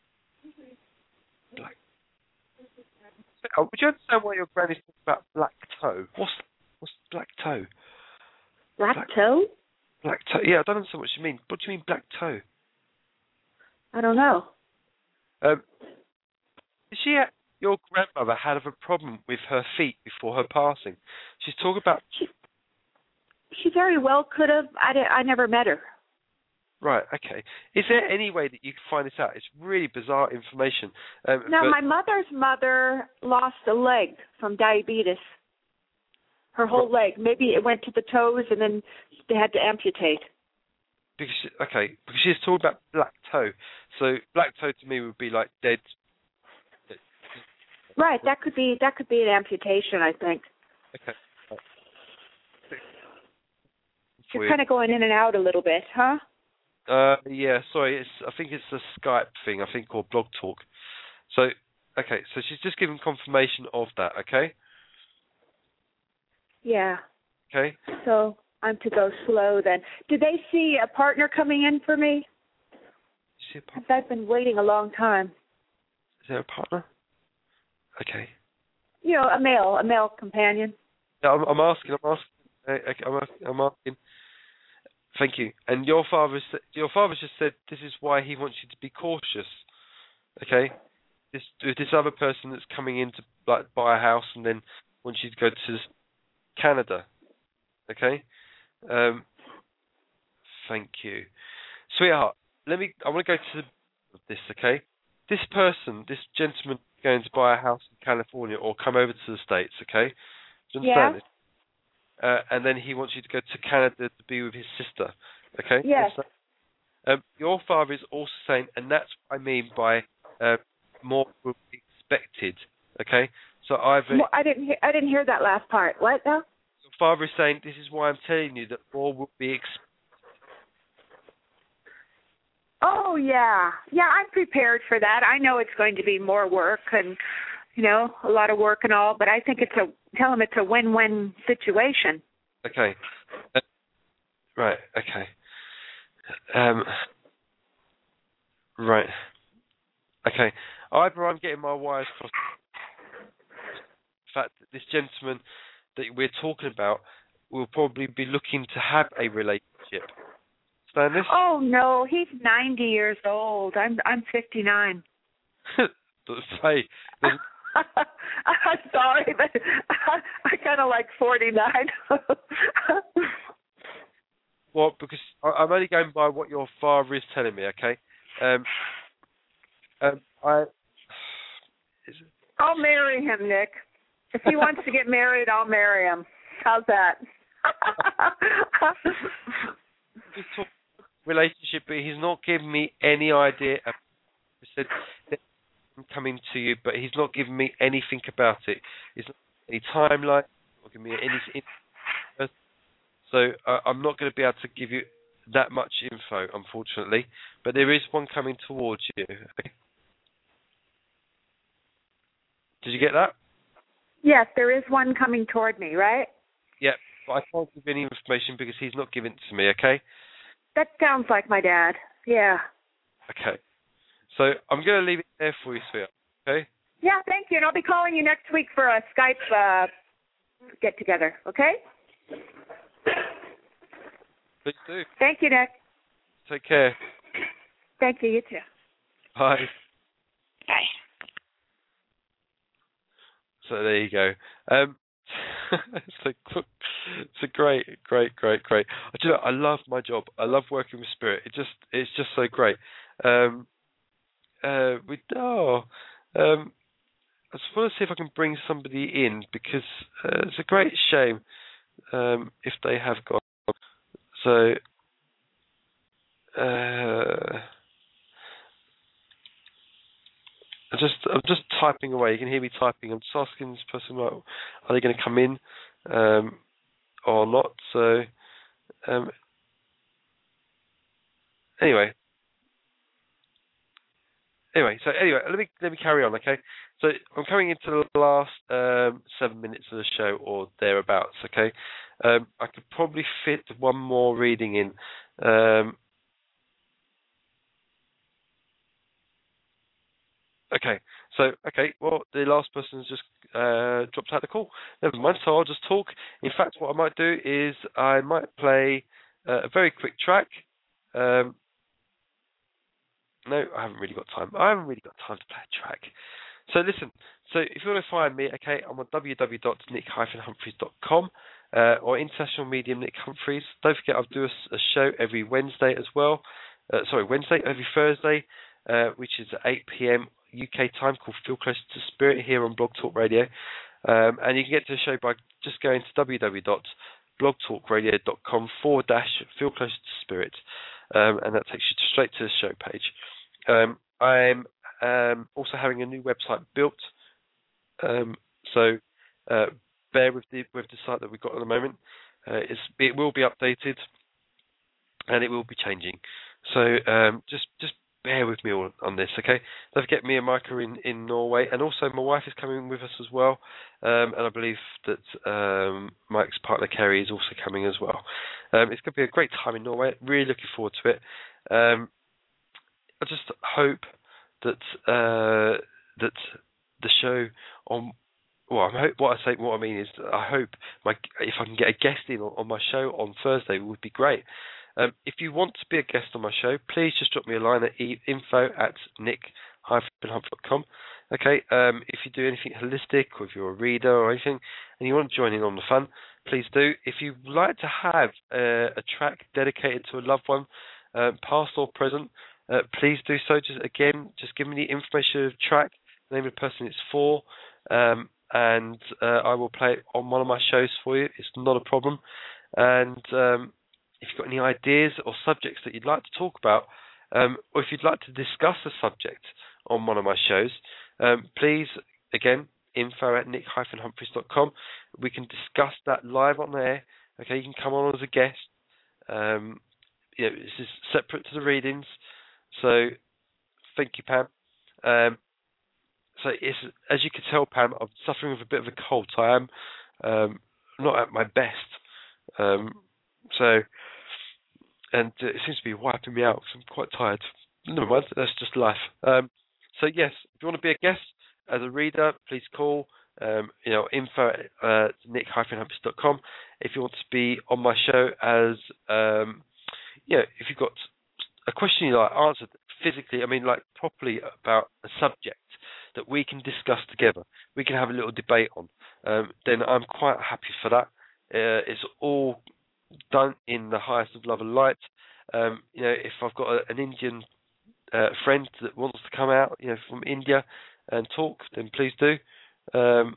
Black. Oh, would you understand why your granny's talking about black toe? What's what's black toe? Black, black toe? Black toe. Yeah, I don't understand what you mean. What do you mean black toe? I don't know. Um. Did she? Ha- your grandmother had a problem with her feet before her passing. She's talking about. She, she very well could have. I, di- I never met her. Right, okay. Is there any way that you can find this out? It's really bizarre information. Um, No, but, my mother's mother lost a leg from diabetes. Her whole leg. Maybe it went to the toes and then they had to amputate. Because okay, because she's talking about black toe. So black toe to me would be like dead. Right, that could be that could be an amputation, I think. Okay. You're kind of going in and out a little bit, huh? Uh, yeah, sorry. It's I think it's a Skype thing. I think or Blog Talk. So okay, so she's just giving confirmation of that. Okay. Yeah. Okay. So I'm to go slow then. Do they see a partner coming in for me? See a partner? I've been waiting a long time. Is there a partner? Okay. You know, a male, a male companion. Yeah, I'm, I'm asking. I'm asking. Uh, okay, I'm, asking, I'm asking. Thank you. And your father, your father just said this is why he wants you to be cautious. Okay. This this other person that's coming in to like buy a house and then wants you to go to Canada. Okay. Um. Thank you, sweetheart. Let me. I want to go to this. Okay. This person, this gentleman, is going to buy a house in California or come over to the States. Okay. Do you understand Yeah. this? Uh, and then he wants you to go to Canada to be with his sister. Okay. Yes. Um, your father is also saying, and that's what I mean by uh, more will be expected. Okay. So either Well, I didn't hear. I didn't hear that last part. What now? your father is saying, this is why I'm telling you that more will be expected. Oh yeah, yeah. I'm prepared for that. I know it's going to be more work and, you know, a lot of work and all. But I think it's a tell him it's a win-win situation. Okay. Uh, right. Okay. Um. Right. Okay. Either I'm getting my wires crossed. The fact that this gentleman that we're talking about will probably be looking to have a relationship. Understand this? Oh no, he's ninety years old. I'm I'm fifty-nine. Say, I'm sorry, but I, I kind of like forty-nine. well, because I, I'm only going by what your father is telling me. Okay. Um. Um. I. I'll marry him, Nick. If he wants to get married, I'll marry him. How's that? He's talking relationship, but he's not giving me any idea. He said I'm coming to you, but he's not giving me anything about it. He's not giving me any timeline, not giving me any. So uh, I'm not going to be able to give you that much info, unfortunately. But there is one coming towards you. Okay? Did you get that? Yes, there is one coming toward me, right? Yeah, but I can't give any information because he's not giving it to me. Okay. That sounds like my dad. Yeah. Okay. So I'm going to leave it there for you, sweetheart. Okay? Yeah, thank you. And I'll be calling you next week for a Skype uh, get-together, okay? Please do. Thank you, Nick. Take care. Thank you. You too. Bye. Bye. So there you go. Um, it's, a, it's a great, great, great, great. You know, I love my job. I love working with Spirit. It just, it's just so great. Um, uh, we oh, um, I just want to see if I can bring somebody in because uh, it's a great shame um, if they have gone. So, uh, I just, I'm just typing away. You can hear me typing. I'm just asking this person, like, are they going to come in um, or not? So, um, anyway. Anyway, so anyway, let me let me carry on, okay? So I'm coming into the last um, seven minutes of the show or thereabouts, okay? Um, I could probably fit one more reading in. Um, okay, so okay, well the last person's just uh, dropped out the call. Never mind. So I'll just talk. In fact, what I might do is I might play uh, a very quick track. Um, No, I haven't really got time. I haven't really got time to play a track. So listen, so if you want to find me, okay, I'm on w w w dot nick dash humphreys dot com uh, or International Medium Nick Humphreys. Don't forget I'll do a, a show every Wednesday as well. Uh, sorry, Wednesday, every Thursday, uh, which is at eight p.m. U K time, called Feel Close to Spirit here on Blog Talk Radio. Um, and you can get to the show by just going to w w w dot blog talk radio dot com forward dash Feel Close to Spirit. Um, and that takes you straight to the show page. Um, I'm um, also having a new website built, um, so uh, bear with the with the site that we've got at the moment. Uh, it's, it will be updated, and it will be changing. So um, just just bear with me on, on this, okay? Don't forget me and Mike are in, in Norway, and also my wife is coming with us as well, um, and I believe that um, Mike's partner Kerry is also coming as well. Um, it's going to be a great time in Norway. Really looking forward to it. Um, I just hope that uh, that the show on well, I hope what I say, what I mean is, I hope my if I can get a guest in on, on my show on Thursday would be great. Um, if you want to be a guest on my show, please just drop me a line at e- info at nick dash humphrey dot com. Okay, um, if you do anything holistic, or if you're a reader or anything, and you want to join in on the fun, please do. If you'd like to have uh, a track dedicated to a loved one, uh, past or present, uh, please do so. Just again, just give me the information of the track, the name of the person it's for, um, and uh, I will play it on one of my shows for you. It's not a problem. And um, if you've got any ideas or subjects that you'd like to talk about, um, or if you'd like to discuss a subject on one of my shows, um, please, again, info at nick dash humphreys dot com. We can discuss that live on air. Okay, you can come on as a guest. Um, you know, this is separate to the readings. So, thank you, Pam. Um, so, it's, as you can tell, Pam, I'm suffering with a bit of a cold. So I am um, not at my best. Um, so, and uh, it seems to be wiping me out. So I'm quite tired. Never mind, that's just life. Um, so yes, if you want to be a guest as a reader, please call. Um, you know, info at uh, nick dash humphreys dot com. If you want to be on my show as, um, you know, if you've got a question you like answered physically, I mean, like properly about a subject that we can discuss together, we can have a little debate on, um, then I'm quite happy for that. Uh, it's all done in the highest of love and light. Um, you know, if I've got a, an Indian uh, friend that wants to come out, you know, from India and talk, then please do. Um,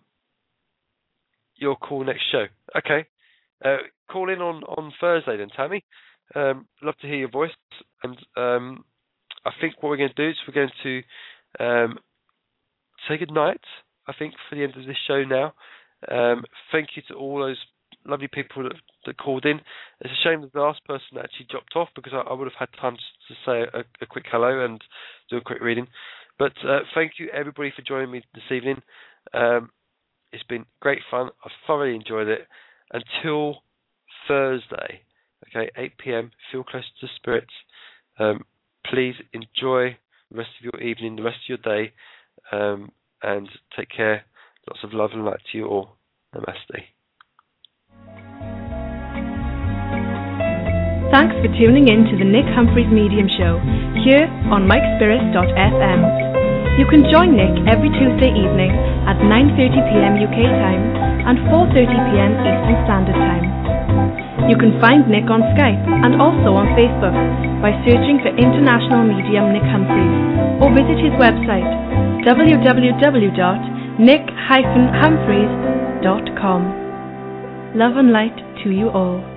your call next show. Okay. Uh, call in on, on Thursday then, Tammy. Um, love to hear your voice. And um, I think what we're going to do is we're going to um, say good night, I think, for the end of this show now. Um, thank you to all those lovely people that, that called in. It's a shame that the last person actually dropped off, because I, I would have had time to say a, a quick hello and do a quick reading. But uh, thank you, everybody, for joining me this evening. Um, it's been great fun. I've thoroughly enjoyed it. Until Thursday, okay, eight p.m., feel close to the spirits. Um, please enjoy the rest of your evening, the rest of your day, um, and take care. Lots of love and light to you all. Namaste. Thanks for tuning in to the Nick Humphreys Medium Show here on mike spirit dot f m. You can join Nick every Tuesday evening at nine thirty p.m. U K time and four thirty p.m. Eastern Standard Time. You can find Nick on Skype and also on Facebook by searching for International Medium Nick Humphreys, or visit his website w w w dot nick dash humphreys dot com. Love and light to you all.